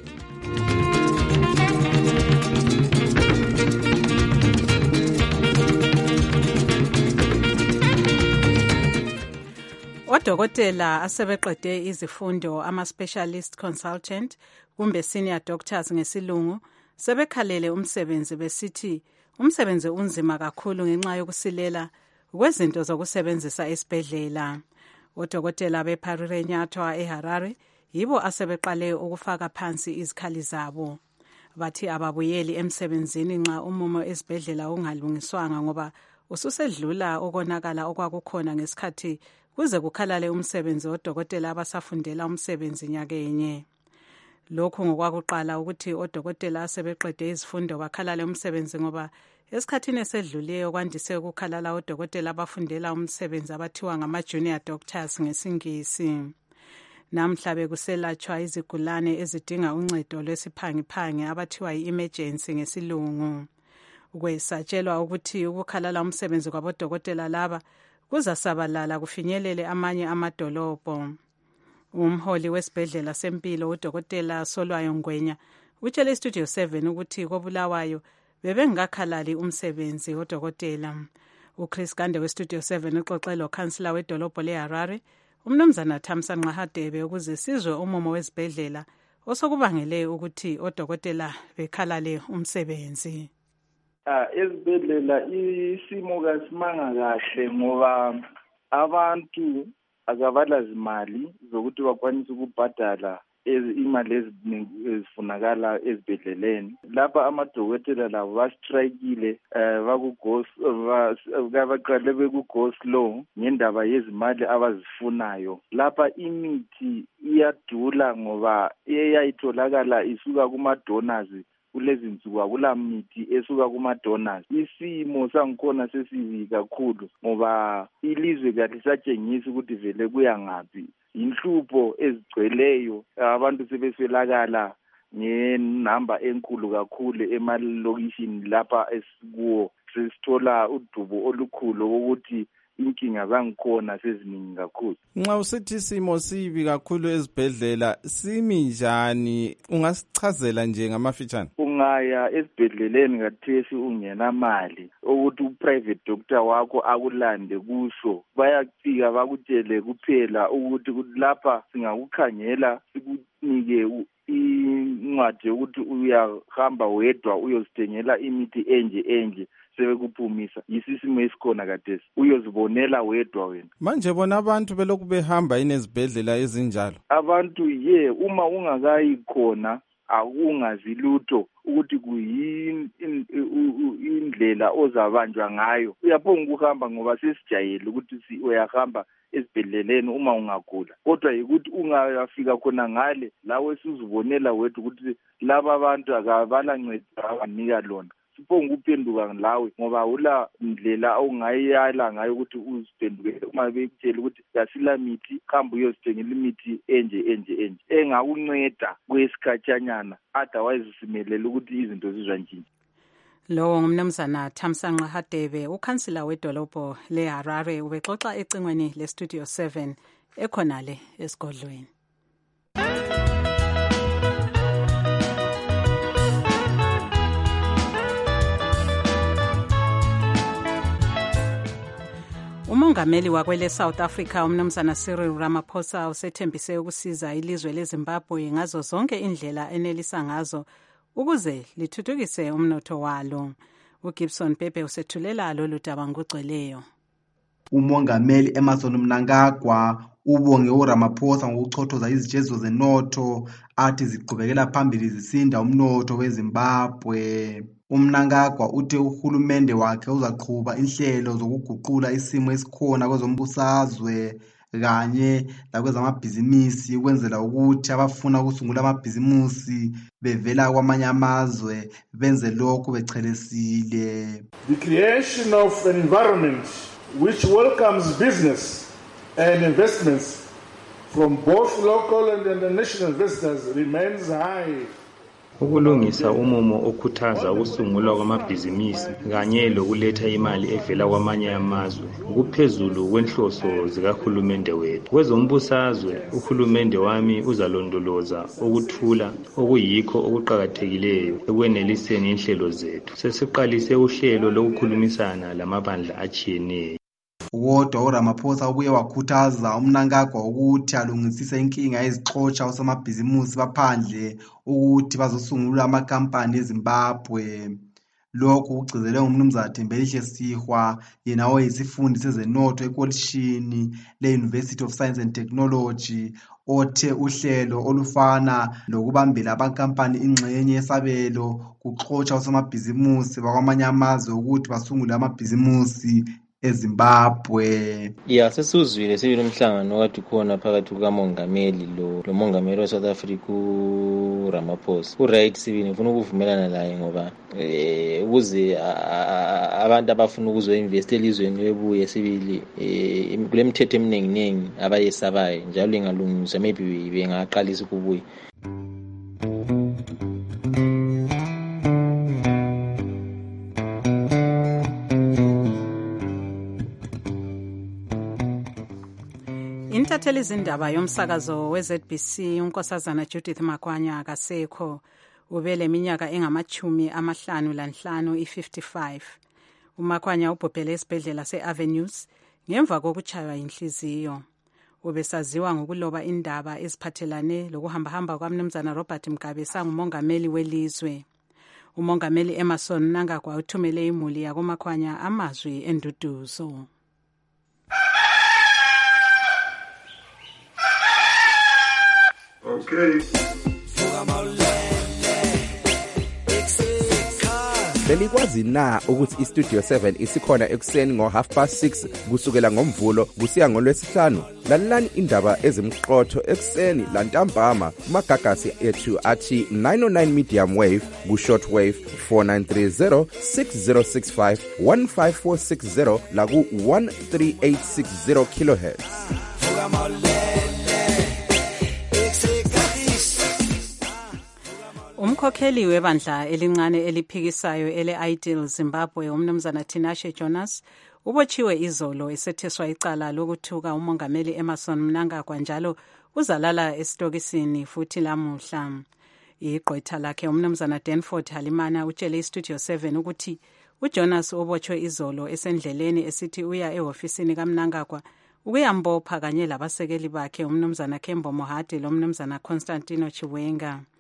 Odokotela asebeqede izifundo ama-specialist consultant kumbe senior doctors ngesilungu sebekhalele umsebenzi besithi umsebenzi unzima kakhulu ngenxa yokusilela kwezinto zokusebenzisa esibhedlela. Odokotela beParire Nyathwa eHarare yibo asebeqale ukufaka phansi izikhali zabo. Bathi ababuyeli emsebenzini nxa umumo esibhedlela ungalungiswanga ngoba ususedlula ukonakala okwakukhona ngesikhathi kuze kukhalale umsebenzi odokotela abasafundela umsebenzi nyakenye. Lokhu ngokwakuqala ukuthi odokotela asebeqede izifundo bakhalale umsebenzi ngoba esikhathini esedlulileyo kwandise ukukhalala odokotela abafundela umsebenzi abathiwa ngama-junior doctors ngesingisi. Namhla bekuselatshwa izigulane ezidinga uncedo lwesiphangiphangi abathiwa yi-emergency ngesilungu. Kwesatshelwa ukuthi ukukhalala umsebenzi kwabodokotela laba kuzasabalala kufinyelele amanye amadolobho. Umholi wesibhedlela sempilo udokotela Solwayo Ngwenya utshele iStudio 7 ukuthi koBulawayo bebengakhalali umsebenzi odokotela. uChris Gande weStudio 7 uxoxe lokansila wedolobho leHarare umnumzana Thamsanqa Hadebe ukuze sizwe umumo wesibhedlela osokubangele ukuthi odokotela bekhalale umsebenzi. Ezibhedlela isimo kasimanga kahle ngoba abantu akabalazi zokuthi bakwanise ukubhadala imali ezifunakala ezibhedleleni. Lapha amadokotela labo bastrikile baqale beku-go slow ngendaba yezimali abazifunayo. Lapha imithi iyadula ngoba eyayitholakala isuka kuma-donors, kulezi nsuku akula mithi esuka kuma-donors. Isimo sangikhona sesibi kakhulu ngoba ilizwe kalisatshengisi ukuthi vele kuya ngaphi. Inhlupho ezigcweleyo, abantu sebeswelakala ngenamba enkulu kakhulu emalokishini lapha esikuwo. Sesithola udubo olukhulu ukuthi inkinga zangikhona seziningi kakhulu. Nxa usithi isimo sibi kakhulu ezibhedlela simi njani, ungasichazela nje ngamafitshane? Ungaya esibhedleleni kathesi ungenamali ukuthi uprivate doctor wakho akulande kuso, bayafika bakutshele kuphela ukuthi lapha singakukhangela sikunike incwadi yokuthi uyahamba wedwa uyozithengela imithi enje sebekuphumisa. Yisisimo esikhona kadesi, uyozibonela wedwa wena. Manje bona abantu belokhu behamba inezibhedlela ezinjalo. Abantu uma ungakayi khona akungazi lutho ukuthi kuyini indlela ozabanjwa ngayo. Uyaphonga ukuhamba ngoba sesijayele ukuthi uyahamba esibhedleleni uma ungagula, kodwa yikuthi ungafika khona ngale lawe sizibonela wethu ukuthi laba abantu akabalanceda abanika lona. Siphonga uphenduka lawe ngoba ula ndlela ongayiyala ngayo ukuthi uziphendukele uma bekutshela ukuthi yasila mithi khamba uyozithengela imithi enje engakunceda kwesikhatshanyana, otherwise simelele ukuthi izinto zizwanjini. Lowo ngumnumzana Thamsanqa Hadebe, ukhansila wedolobho leHarare, ubexoxa ecingweni leStudio 7 ekhonale esigodlweni. Umongameli wakwele South Africa umnumzana Cyril Ramaphosa usethembise ukusiza ilizwe leZimbabwe ngazo zonke indlela enelisa ngazo ukuze lithuthukise umnotho walo. uGibson Pepe usethulela lolu daba ngogcweleyo. Umongameli Emmerson Mnangagwa ubonge uRamaphosa ngokuchothoza izitshezo zenotho athi ziqhubekela phambili zisinda umnotho weZimbabwe. Umnangagwa uthe uhulumende wakhe uzaqhuba inhlelo zokuguqula isimo esikhona kwezombusazwe kanye lakwezamabhizinisi ukwenzela ukuthi abafuna ukusungula amabhizinisi bevela kwamanye amazwe benze lokhu bechelesile. The creation of an environment which welcomes business and investments from both local and international investors remains high. Ukulungisa umumo okhuthaza ukusungulwa kwamabhizinisi kanye lokuletha imali evela kwamanye amazwe kuphezulu kwenhloso zikahulumende wethu. Kwezombusazwe uhulumende wami uzalondoloza ukuthula okuyikho okuqhakathekileyo ekweneliseni inhlelo zethu. Sesiqalise uhlelo lokukhulumisana lamabandla achiyeneyo. Kodwa uRamaphosa ubuye wakhuthaza uMnangagwa ukuthi alungisise inkinga ezixotsha usamabhizinisi baphandle ukuthi bazosungula amakampani eZimbabwe. Lokhu kugcizelwe ngumnumzana Thembelihle Sihwa, yena oyisifundi sezenotho ekolishini le-University of Science and Technology, othe uhlelo olufana lokubambela amakampani ingxenye yesabelo kuxotsha usamabhizinisi bakwamanye amazwe ukuthi basungule amabhizinisi eZimbabwe. Sesuzwile sibili umhlangano okade khona phakathi kukamongameli lo mongameli weSouth Africa uRamaphosa. Uright sibili ngifuna ukuvumelana naye ngoba ukuze abantu abafuna ukuzoinvest elizweni bebuye sibili kule mithetho eminingi abayesabayo njalo ingalungiswa maybe bengaqalisa ukubuya. Intatheli izindaba yomsakazo weZBC unkosazana Judith Makwanya akasekho, ubele minyaka engama-55 i-55. uMakwanya ubhubhele esibhedlela se-Avenues ngemva kokuchaywa inhliziyo. Ubesaziwa ngokuloba indaba eziphathelane lokuhambahamba kwaMnumzana Robert Mugabe sangumongameli welizwe. Umongameli Emmerson Mnangagwa uthumele imuli yakoMakwanya amazwi enduduzo. Okay. Belikwazi na ukuthi iStudio 7 isikhona ekuseni ngo6:30 kusukela ngomvulo kusiya ngolwesihlanu? Lalelani indaba ezimqotho ekuseni lantambama kumagagasi ethu athi 909 medium wave ku-short wave 4930 6065 15460 la ku-13860 kHz. Umkhokheli webandla elincane eliphikisayo ele-Ideal Zimbabwe umnumzana Tinashe Jonas ubotshiwe izolo esetheswa icala lokuthuka umongameli Emmerson Mnangagwa njalo uzalala esitokisini futhi lamuhla. Igqwetha lakhe umnumzana Danford Halimana utshele iStudio 7 ukuthi uJonas ubotshwe izolo esendleleni esithi uya ehofisini kaMnangagwa ukuyambopha kanye labasekeli bakhe umnumzana Kembo Mohadi lomnumzana Constantino Chiwenga.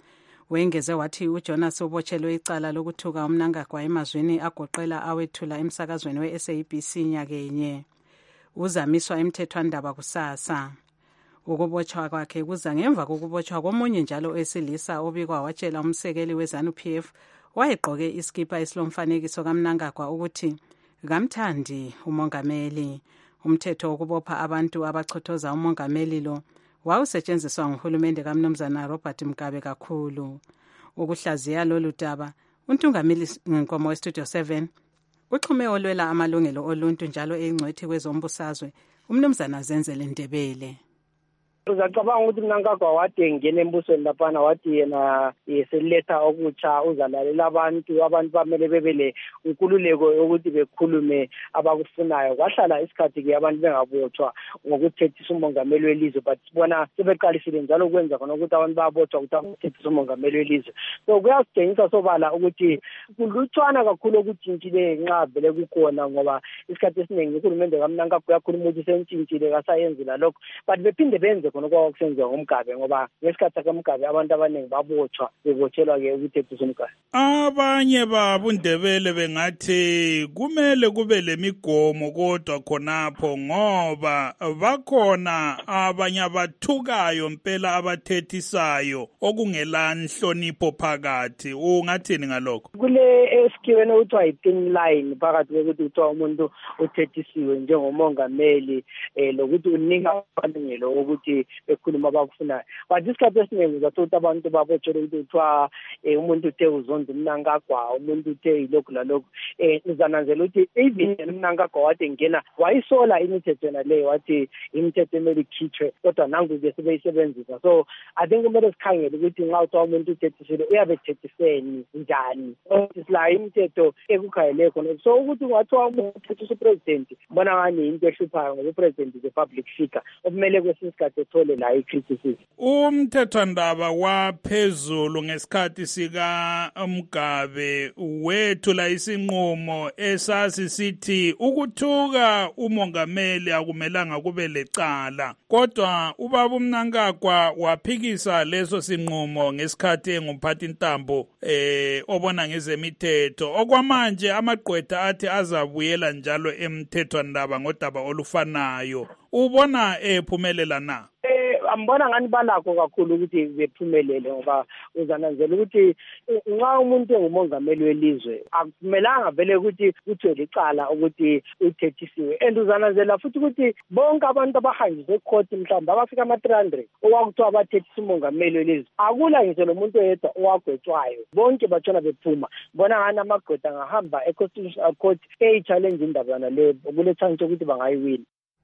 Wengeze wathi uJonas ubotshelwe icala lokuthuka uMnangagwa emazwini agoqela awethula emsakazweni we-SABC nyakenye. Uzamiswa emthethwandaba kusasa. Ukubotshwa kwakhe kuza ngemva kokubotshwa komunye njalo owesilisa obikwa watshela umsekeli we-ZANU-PF wayegqoke iskipa esilomfanekiso kaMnangagwa ukuthi kamthandi umongameli. Umthetho wokubopha abantu abachothoza umongameli lo wawusetshenziswa nguhulumende kaMnumzana Robert Mugabe kakhulu. Ukuhlaziya lolu daba, uNtungameli Nkomo weStudio 7 uxhume olwela amalungelo oluntu njalo eyingcwethi kwezombusazwe uMnumzana Zenzele Ndebele. Uzacabanga ukuthi Mnangagwa wathi engena embusweni laphana wathi yena yesiletha okutsha uzalalela abantu bamele bebele inkululeko yokuthi bekhulume abakufunayo. Kwahlala isikhathi ke abantu bengabotshwa ngokuthethisa umongameli welizwe, but sibona sebeqalisile njalo ukwenza khona ukuthi abantu babotshwa ukuthi akuthethisa umongameli welizwe. So kuyasitshengisa sobala ukuthi kulutshwana kakhulu okutshintshile nxa vele kukhona, ngoba isikhathi esiningi uhulumende kaMnangagwa uyakhuluma ukuthi sentshintshile kasayenzela lokho, but bephinde benze khona kusenziwa ngomgabe, ngoba ngesikhathi kaMgabe abantu abaningi babotshwa bebotshelwa ke ukuthethisa umgabe. Abanye babuNdebele bengathi kumele kube lemigomo kodwa khonapho, ngoba bakhona abanye abathukayo mpela abathethisayo okungela nhlonipho phakathi. Ungathini ngalokho? Kule eskiweni okuthiwa yi-thin line phakathi kokuthi kuthiwa umuntu uthethisiwe njengomongameli lokuthi unika amalungelo ukuthi bekhuluma abakufunayo. But isikhathi esiningi uzathola abantu babotshelwe ukuthi kuthiwa umuntu uthe uzonda uMnangagwa, umuntu uthe ilokhu lalokhu. Uzananzela ukuthi even uMnangagwa wathi engena wayisola imithetho yona leyo, wathi imithetho emele ikhitshwe, kodwa nangu-ke sebeyisebenzisa. So I think kumele sikhangele ukuthi nxa kuthiwa umuntu uthethisile uyabe ethethiseni njani, sila imithetho ekukhayele khona. So ukuthi kungathiwa umuntu uthethisa upresident, bona ngani into ehluphayo ngoba upresident is a public figure okumele kwesinye isikhathi ethole la i-criticism. Umthethwandaba waphezulu ngesikhathi sika Mugabe wethula isinqumo esasisithi ukuthuka umongameli akumelanga kube lecala, kodwa ubaba uMnangagwa waphikisa leso sinqumo ngesikhathi engumphathi ntambo obona ngezemithetho. Okwamanje amagqwetha athi azabuyela njalo emthethwandaba ngodaba olufanayo. Ubona ephumelela na? Ambona ngani balakho kakhulu ukuthi bephumelele, ngoba uzananzela ukuthi nxa umuntu engumongameli welizwe akumelanga vele ukuthi uthole icala ukuthi uthethisiwe. And uzananzela futhi ukuthi bonke abantu abahanjiswe ecourt mhlawumbe abafika ama-300 okwakuthiwa abathethisa umongameli welizwe, akula ngise lo muntu oyedwa owagwetshwayo, bonke batshona bephuma. Bona ngani amagqwetha angahamba e-constitutional court eyi-challenge indaba yona leyo, kule chance ukuthi bangayiwina.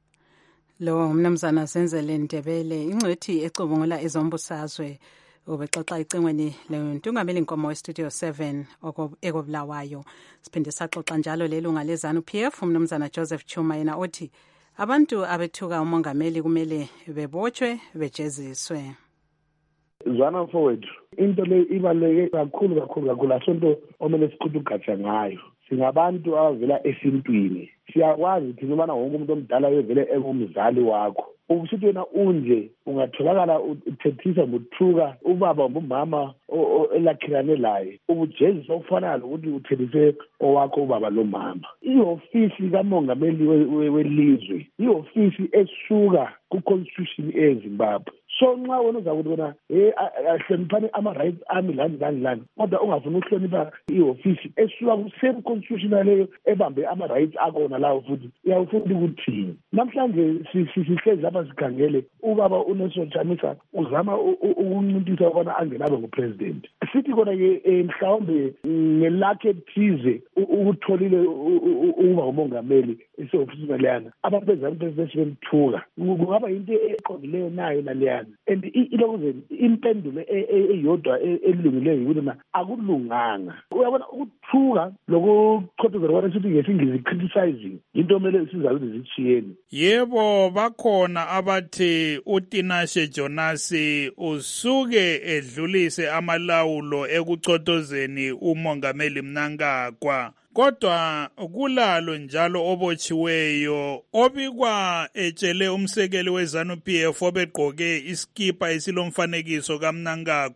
Lo Mnumzana Zenzele Ndebele, ingcwethi ecubungula ezombusazwe, ubexoxa icingweni leNtungameli Nkomo weStudio 7 ekobulawayo. Siphinde saxoxa njalo lelunga leZANU-PF uMnumzana Joseph Chuma, yena othi abantu abethuka umongameli kumele bebotshwe bejeziswe. Zwana forward, into le ibaluleke kakhulu asonto omele siqhubhe ugatsha ngayo. Singabantu abavela esintwini, siyakwazi ukuthi noma wonke umuntu omdala uyevele engumzali wakho, ubusithi wena unje ungatholakala uthethisa ngothuka ubaba umama elakhirane laye, ubujeziswa ofana lokuthi uthethise owakho ubaba lo mama. Ihofisi kamongameli welizwe ihofisi esuka ku-constitution eZimbabwe. So nxa wena uzakuthi wena ahloniphane ama-rights ami lani, kodwa ungafuni ukuhlonipha ihofisi esuka ku-same constitution leyo ebambe ama-rights akhona lawo, futhi uyawufuna ukuthini? Namhlanje sihlezi lapha sikhangele ubaba uNelson Chamisa uzama ukunciphisa ukubana angenabe ngupresident. Sithi kona-ke mhlawumbe ngelakhe ethize ukutholile ukuba umongameli isehofisini leyana, abantu beZANU-PF bemthuka. Kungaba yinto eqondileyo nayo naleyana. And ilokuze impendulo eyodwa elungileyo yikuna akulunganga. Uyabona ukuthuka lokuqhothozela kwana sithi ngesingisi criticizing into omele sizabe zithiyeni. Yebo, bakhona abathi uTinashe Jonas usuke edlulise amalawulo ekucotozeni umongameli Mnangagwa. Kodwa kulalo njalo obotshiweyo obikwa etshele umsekeli weZANU-PF obegqoke iskipa esilomfanekiso kaMnangagwa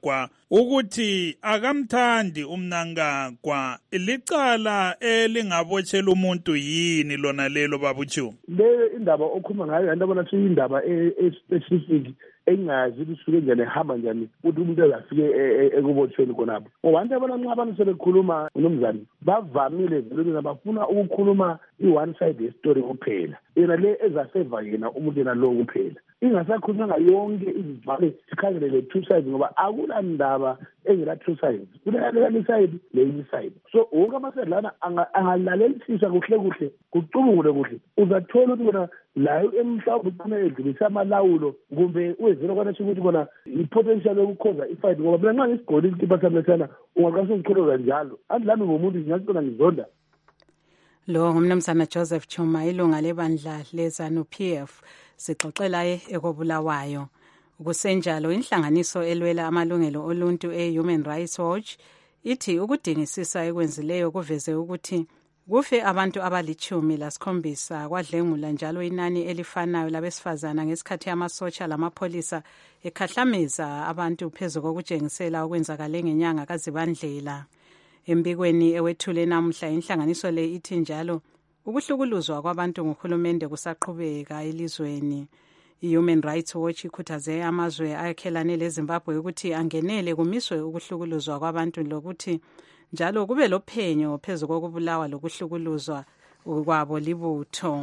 ukuthi akamthandi uMnangagwa. Licala elingabotshela umuntu yini lona lelo babuchu? Le indaba okhuluma ngayo yanto bona siyindaba specific engazi lisuke njani ehamba njani ukuthi umuntu azafike ekubotshweni konapho. Ngoba abantu abancane abantu sebekhuluma unomzana bavamile vele bafuna ukukhuluma i-one side story kuphela. Yena le ezaseva yena umuntu yena lo kuphela. Ingasakhulunywa yonke izivale sikhangele le two sides ngoba akula ndaba engela two sides. Kuleyo side le side. So wonke amasedlana angalalelisisa kuhle kucubungule kuhle. Uzathola ukuthi bona layo emhlawumbe kufanele edlulisa amalawulo kumbe wezelo kwana ukuthi bona i-potential yokukhoza i-fight ngoba mina nxa isigoli ikipa samesana ungaqasa ukukholoza njalo andilami ngomuntu ngiyacela ngizonda. Lo ngumnumzana Joseph Chuma ilunga lebandla leZANU-PF sixoxela ekobulawayo. Kusenjalo inhlanganiso elwela amalungelo oluntu e-Human Rights Watch ithi ukudingisisa ekwenzileyo kuveze ukuthi kufe abantu abali-17 kwadlengula njalo inani elifanayo labesifazana ngesikhathi amasotsha lamapholisa ekhahlameza abantu phezu kokutshengisela okwenzakale ngenyanga kaZibandlela. Embikweni ewethule namuhla inhlanganiso le ithi njalo ukuhlukuluzwa kwabantu nguhulumende kusaqhubeka elizweni. I-Human Rights Watch ikhuthaze amazwe ayakhelane leZimbabwe ukuthi angenele kumiswe ukuhlukuluzwa kwabantu lokuthi njalo kube lophenyo phezu kokubulawa lokuhlukuluzwa kwabo libutho.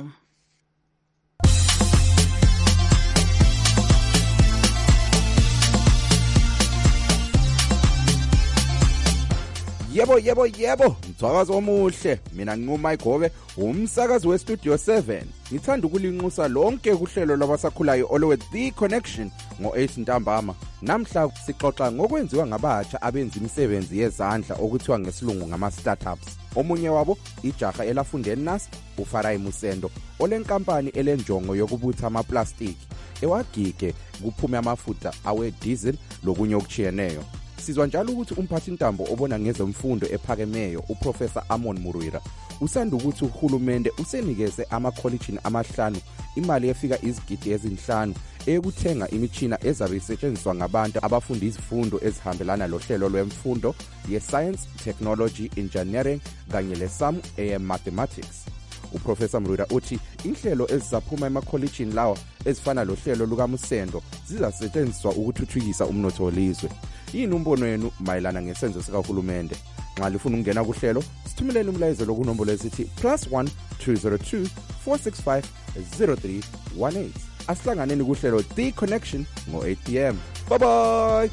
Yebo, mthwakazo omuhle. Mina nginguMike Gobe, umsakazi weStudio 7. Ngithanda ukulinxusa lonke kuhlelo lwabasakhulayo olwe The Connection ngo-8 ntambama. Namhla sixoxa ngokwenziwa ngabatsha abenza imisebenzi yezandla okuthiwa ngesilungu ngama-startups. Omunye wabo ijaha elafunda eNAS, uFarai Musendo, olenkampani elenjongo yokubutha amaplastiki ewagige kuphume amafutha awe-diesel lokunye okuchiyeneyo. Sizwa njalo ukuthi umphathintambo obona ngezemfundo ephakemeyo uProfessor Amon Murwira usanda ukuthi uhulumende usenikeze amakholejini amahlanu imali efika izigidi ezinhlanu eyokuthenga imitshina ezabe isetshenziswa ngabantu abafunda izifundo ezihambelana lohlelo lwemfundo ye-Science, Technology, Engineering kanye le-SAM mathematics. uProfessor Mrwira uthi inhlelo ezizaphuma emakholejini lawa ezifana lohlelo lukaMusendo zizasetshenziswa ukuthuthukisa umnotho welizwe. Yini umbono wenu mayelana ngesenzo sikahulumende? Nxa lifuna ukungena kuhlelo sithumeleni umlayezo lokunombolo esithi +1 202 465 0318. Asihlanganeni kuhlelo The Connection ngo-8 PM. Bye bye.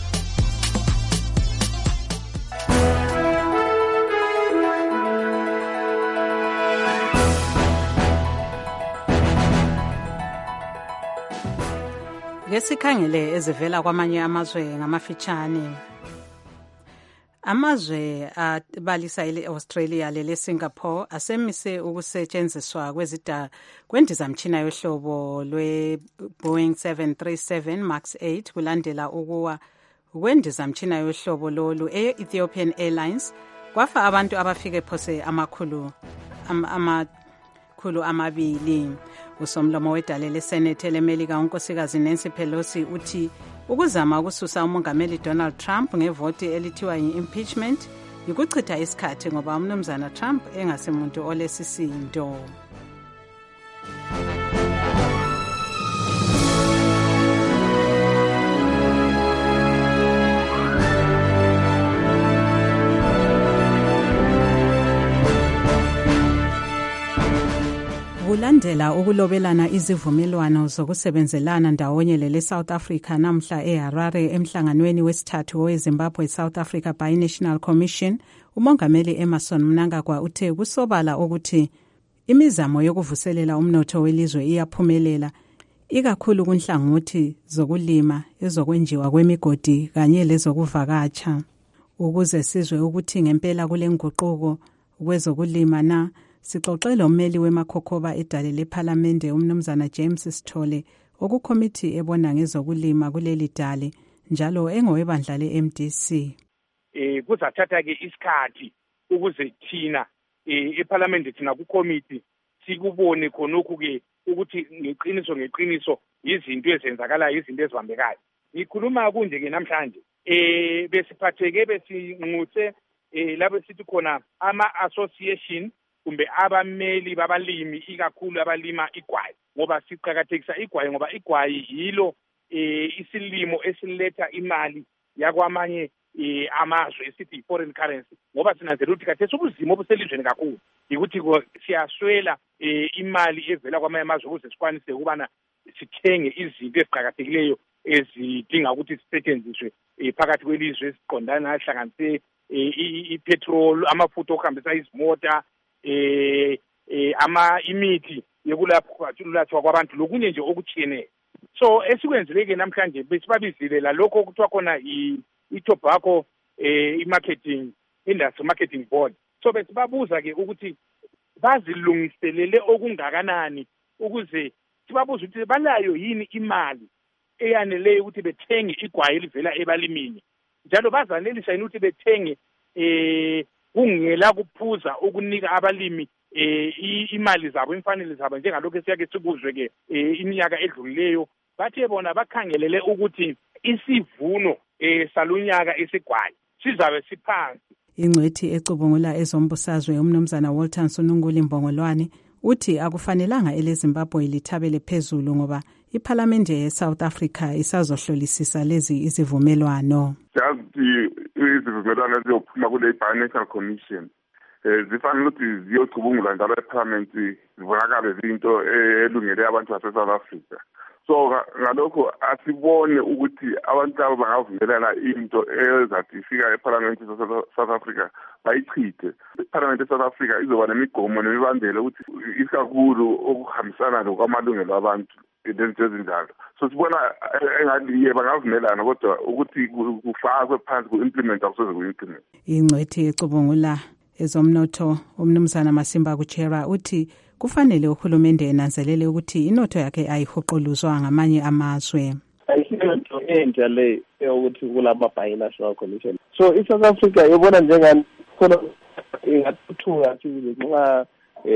Ngesikhangele ezivela kwamanye amazwe ngamafitshane. Amazwe abalisa ile-Australia lele-Singapore asemise ukusetshenziswa kwendizamtshina yohlobo lwe-Boeing 737 MAX 8 kulandela ukuwa kwendizamtshina yohlobo lolu e-Ethiopian Airlines kwafa abantu abafike phose amakhulu amabili. Usomlomo wedale leSenate leMelika unkosikazi Nancy Pelosi uthi ukuzama ukususa umongameli Donald Trump ngevoti elithiwa yi-impeachment yikuchitha isikhathi ngoba umnumzana Trump engasemuntu olesisindo. Kulandela ukulobelana izivumelwano zokusebenzelana ndawonye lele-South Africa namhla eHarare emhlanganweni wesithathu weZimbabwe South Africa Binational Commission, umongameli Emmerson Mnangagwa uthe kusobala ukuthi imizamo yokuvuselela umnotho welizwe iyaphumelela, ikakhulu kunhlangothi zokulima, ezokwenjiwa kwemigodi kanye lezokuvakatsha. Ukuze sizwe ukuthi ngempela kule nguquko kwezokulima na, sixoxele ummeli weMakhokhoba edale lePhalamende umnumzana James Sithole okukomiti ebona ngezokulima kuleli dale njalo engowebandla le-MDC. Kuzathatha-ke isikhathi ukuze thina ePhalamende thina kukomiti sikubone khonokhu-ke ukuthi ngeqiniso izinto ezenzakalayo, izinto ezibambekayo. Ngikhuluma kunje-ke namhlanje besiphatheke besinxuse lapho sithi khona ama-association kumbe abameli babalimi ikakhulu abalima igwayi ngoba siqakathekisa igwayi ngoba igwayi yilo isilimo esiletha imali yakwamanye amazwe esithi foreign currency ngoba sinanzela ukuthi khathesi ubuzima obuselizweni kakhulu yikuthi siyaswela imali evela kwamanye amazwe ukuze sikwanise ukubana sithenge izinto eziqakathekileyo ezidinga ukuthi zisetshenziswe phakathi kwelizwe esiqondana ahlanganise ipetrol, amafutha okuhambisa izimota, imithi yokulaphwa kwabantu lokunye nje okutshiyeneyo. So esikwenzile-ke namhlanje besibabizile lalokho okuthiwa khona i-tobacco i-marketing industry marketing board. So besibabuza-ke ukuthi bazilungiselele okungakanani ukuze sibabuze ukuthi banayo yini imali eyaneleyo ukuthi bethenge igwayi elivela ebalimini njalo bazanelisa yini ukuthi bethenge kungela kuphuza ukunika abalimi imali zabo imfanele zabo njengalokho esiyake sikuzwe-ke iminyaka edlulileyo. Bathe bona bakhangelele ukuthi isivuno salunyaka esigwayi sizabe siphansi. Ingcwethi ecubungula ezombusazwe umnumzana Walter Nsonunguli Mbongolwane uthi akufanelanga eleZimbabwe lithabele phezulu ngoba iPhalamende yeSouth Africa isazohlolisisa lezi izivumelwano. Izivumelwano eziyophuma kule Financial Commission zifanele ukuthi ziyocubungula njalo ePhalamende zibonakale zinto elungele abantu base-South Africa. So ngalokho asibone ukuthi abantu labo bangavumelana into ezathi ifika ePhalamende South Africa bayichithe. iPhalamende South Africa izoba nemigomo nemibandela ukuthi isikakhulu okuhambisana lokwamalungelo abantu izinto ezinjalo. So sibona engathi bangavumelana kodwa ukuthi kufakwe phansi ku-implement akusoze ku-implement. Ingcwethi ecubungula ezomnotho umnumzana Masimba Kuchera uthi kufanele uhulumende enanzelele ukuthi inotho yakhe ayihuquluzwa ngamanye amazwe. Ayisiyonto entsha le ukuthi kulama binational commission. So iSouth Africa ibona njengani khona ingathuthuka nxa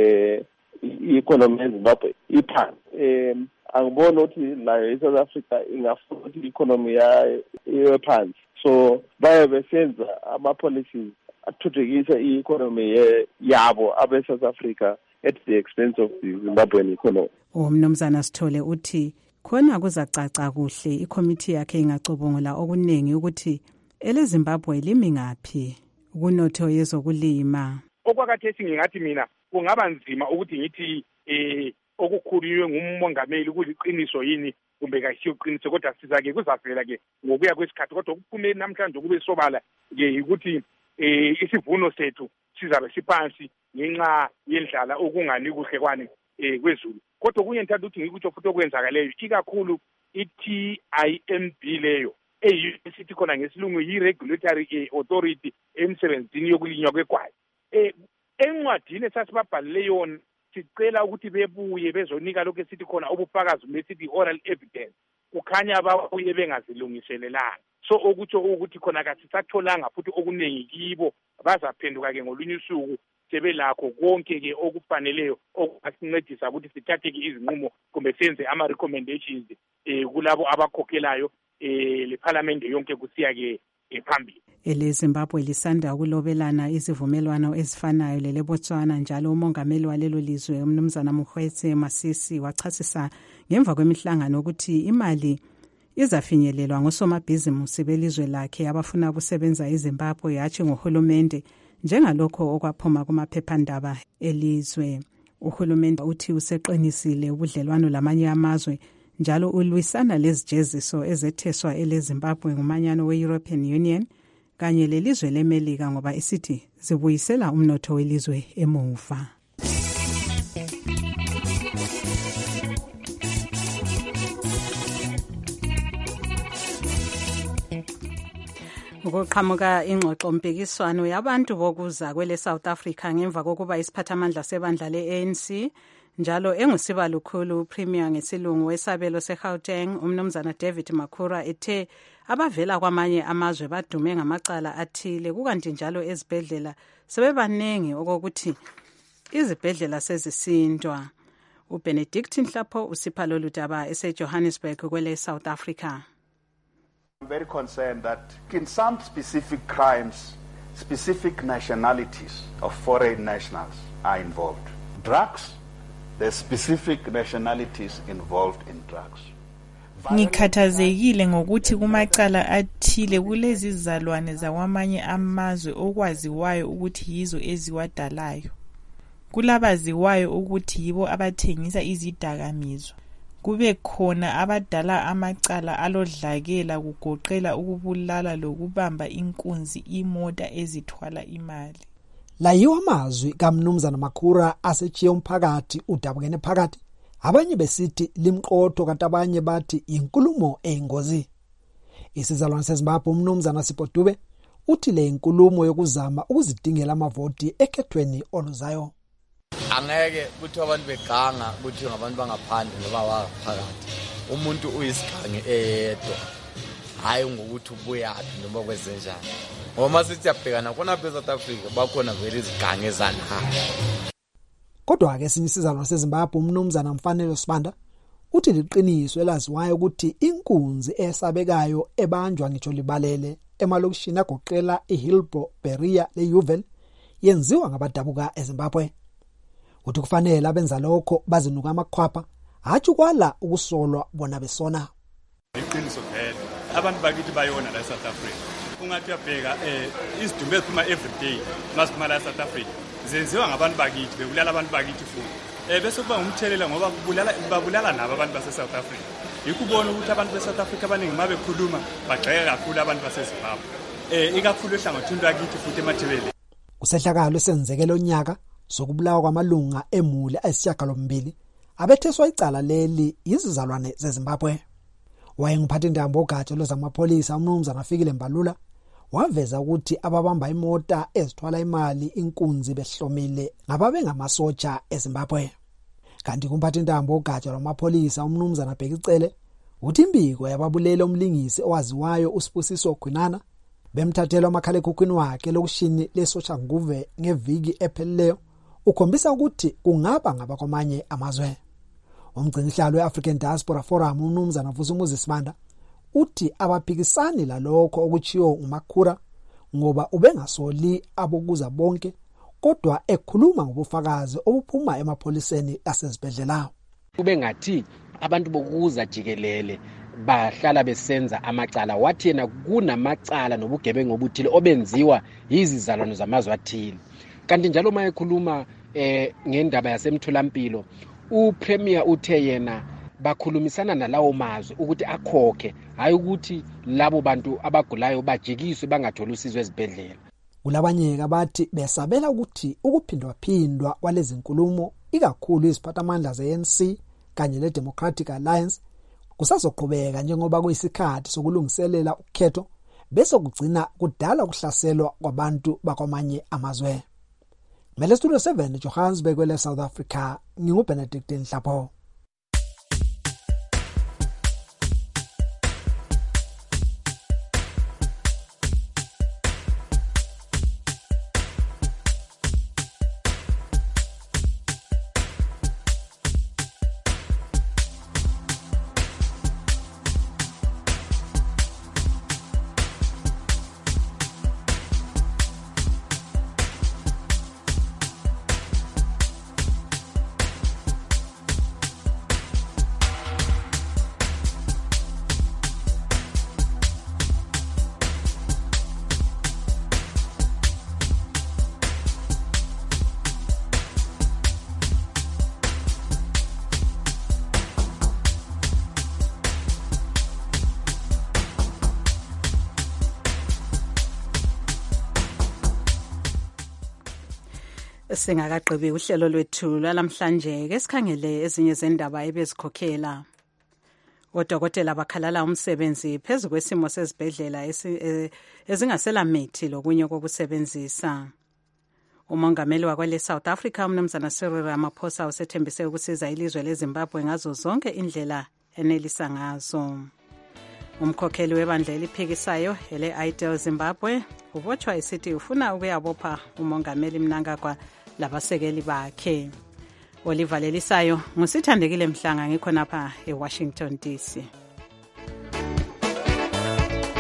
i-economy yeZimbabwe iphansi. Angibona ukuthi nayo iSouth Africa ingafuna ukuthi i-economy yayo iwe phansi. So baye besenza ama-policies athuthukisa i-economy yabo abe-South Africa at the expense of the Zimbabwean economy. Umnumzana Sithole uthi khona kuzacaca kuhle ikomiti yakhe ingacubungula okuningi ukuthi eleZimbabwe limi ngaphi kunotho yezokulima. Okwakhathesi ngingathi mina kungaba nzima ukuthi ngithi okukhulunywe ngumongameli kuliqiniso yini kumbe kayisiyo iqiniso kodwa sizake kuzavela-ke ngokuya kwesikhathi kodwa kuphume namhlanje kube sobala-ke ukuthi isivuno sethu sizabe siphansi ngenxa yendlala okungani kuhle kwani kwezulu. Kodwa kunye ngithanda ukuthi ngikutsho futhi okwenzakaleyo ikakhulu i-TIMB leyo esithi khona ngesilungu yi-regulatory authority emsebenzini yokulinywa kwegwayi. Encwadini esasibabhalele yona sicela ukuthi bebuye bezonika lokho esithi khona ubufakazi besithi oral evidence kukhanya babuye bengazilungiselelanga. So okutsho ukuthi khona kasisatholanga futhi okuningi kibo bazaphenduka-ke ngolunye usuku sebelakho konke-ke okufaneleyo okungasincedisa ukuthi sithathe-ke izinqumo kumbe senze ama-recommendations kulabo abakhokhelayo lePhalamende yonke kusiya-ke phambili. EleZimbabwe lisanda ukulobelana izivumelwano ezifanayo leleBotswana njalo umongameli walelo lizwe umnumzana Mokgweetsi Masisi wachasisa ngemva kwemihlangano ukuthi imali izafinyelelwa ngosomabhizimusi belizwe lakhe abafuna ukusebenza eZimbabwe hatshi ngohulumende njengalokho okwaphuma kumaphephandaba elizwe. Uhulumende uthi useqinisile ubudlelwano lamanye amazwe njalo ulwisana lezijeziso ezetheswa eleZimbabwe ngumanyano we-European Union kanye lelizwe leMelika ngoba isithi zibuyisela umnotho welizwe emuva. Ukuqhamuka ingxoxo mpikiswano yabantu bokuza kwele South Africa ngemva kokuba isiphathamandla sebandla le-ANC njalo engusibalukhulu premier ngesilungu wesabelo seGauteng umnumzana David Makhura ethe abavela kwamanye amazwe badume ngamacala athile kukanti njalo ezibhedlela sebebanengi okokuthi izibhedlela sezisindwa. uBenedict Nhlapho usipha lolu daba eseJohannesburg kwele South Africa. I'm very concerned that in some specific crimes, specific nationalities of foreign nationals are involved. Drugs, there's specific nationalities involved in drugs. Ngikhathazekile ngokuthi kumacala athile kulezi zizalwane zawamanye amazwe okwaziwayo ukuthi yizo eziwadalayo. Kulabaziwayo ukuthi yibo abathengisa izidakamizwa. Kube khona abadala amacala alodlakela kugoqela ukubulala lokubamba inkunzi imota ezithwala imali. La yiwo amazwi kaMnumzana Makhura asechiye umphakathi udabukene phakathi. Abanye besithi limqotho kanti abanye bathi inkulumo eyingozi. Isizalwane seZimbabwe uMnumzana Sipho uthi le inkulumo yokuzama ukuzidingela amavoti ekhethweni oluzayo. Angeke kuthi abantu beganga kuthi ngabantu bangaphandle noba waphakathi. Umuntu uyisigange eyedwa. Hayi ngokuthi ubuyaphi noma kwezenjani. Ngoba sithi yabhekana khona eSouth Africa bakhona vele izigange ezanayo. Kodwa ke esinye isizalwane seZimbabwe uMnumzana Mfanelo Sibanda uthi liqiniso elaziwayo ukuthi inkunzi esabekayo ebanjwa ngitsho libalele emalokishini agoqela iHillbrow, Berea leUville yenziwa ngabadabuka eZimbabwe. Uthi kufanele abenza lokho bazinuka amakhwapha hathi kwala ukusolwa bona besona. Iqiniso phela abantu bakithi bayona la South Africa. Ungathi uyabheka isidumbu eziphuma everyday masiphuma la South Africa zenziwa ngabantu bakithi bebulala abantu bakithi futhi. Bese kuba umthelela ngoba babulala nabo abantu base South Africa. Yikubona ukuthi abantu be South Africa abaningi mabe khuluma bagxeka kakhulu abantu base Zimbabwe. Ikakhulu ehlangothini lakithi futhi emathebele. Kusehlakalo esenzekele onyaka sokubulawa kwamalunga emuli ayisishiyagalombili abetheswa icala leli izizalwane zeZimbabwe. Wayenguphathintambo ogatsha lwezamapolisa uMnumzana Fikile Mbalula waveza ukuthi ababamba imota ezithwala imali inkunzi behlomile ngababe ngamasotsha eZimbabwe. Kanti kumphathintambo ogatsha lwamapolisa uMnumzana Bhekicele uthi imbiko yababulela umlingisi owaziwayo uSibusiso Khwinana bemthathela amakhalekhukhwini wakhe lokushini lesotsha nguve ngeviki ephelileyo ukhombisa ukuthi kungaba ngabakwamanye amazwe. Umgcinihlalo weAfrican Diaspora Forum uMnumzana Vusumuzi Sibanda uthi abaphikisani lalokho okuchiyo uMakhura ngoba ubengasoli abokuza bonke kodwa ekhuluma ngobufakazi obuphuma emapholiseni asezibhedlela. Kube ngathi abantu bokuza jikelele bahlala besenza amacala wathi yena kunamacala nobugebengu obuthile obenziwa yizizalwane zamazwe athile. Kanti njalo mayekhuluma ngendaba yasemtholampilo uPremier uthe yena bakhulumisana nalawo mazwe ukuthi akhokhe hayi ukuthi labo bantu abagulayo bajikiswe bangatholi usizo ezibhedlela. Kulabanye abathi besabela ukuthi ukuphindwa kwalezi nkulumo ikakhulu iziphathamandla zeANC kanye leDemocratic Alliance kusazoqhubeka njengoba kuyisikhathi sokulungiselela ukhetho bese kugcina kudala ukuhlaselwa kwabantu bakwamanye amazwe. Mele Studio 7 Johannesburg kwele South Africa nginguBenedict Nhlapho. Singakaqhibi uhlelo lwethu lalamhlanje ke sikhangele ezinye zendaba ebezikhokhela. Odokotela bakhalala umsebenzi phezulu kwesimo sezibhedlela ezingasela mithi lokunye kokusebenzisa. Umongameli wakwele South Africa uMnumzana Cyril Ramaphosa usethembise ukusiza ilizwe leZimbabwe ngazo zonke indlela enelisa ngazo. Umkhokheli webandla eliphikisayo ele-IDEL Zimbabwe ubotshwa isithi ufuna ukuyabopha umongameli Mnangagwa labasekeli bakhe. Oliver Lelisayo ngusithandekile Mhlanga ngikhona lapha eWashington DC.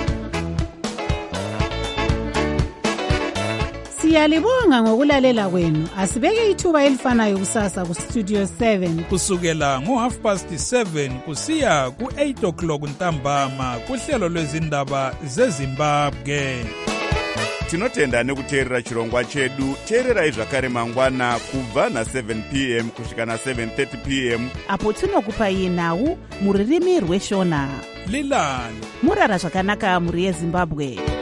Siyalibonga ngokulalela kwenu. Asibeke ithuba elifanayo kusasa ku Studio 7 kusukela ngo7:30 kusiya ku8 o'clock ntambama kuhlelo lwezindaba zeZimbabwe. Tinotenda nekuteerera chirongwa chedu. Teererai zvakare mangwana kubva na7 p.m. kusvika na7:30 p.m. apo tinokupai nhau muririmi rweshona. Lilani murara zvakanaka muri yeZimbabwe.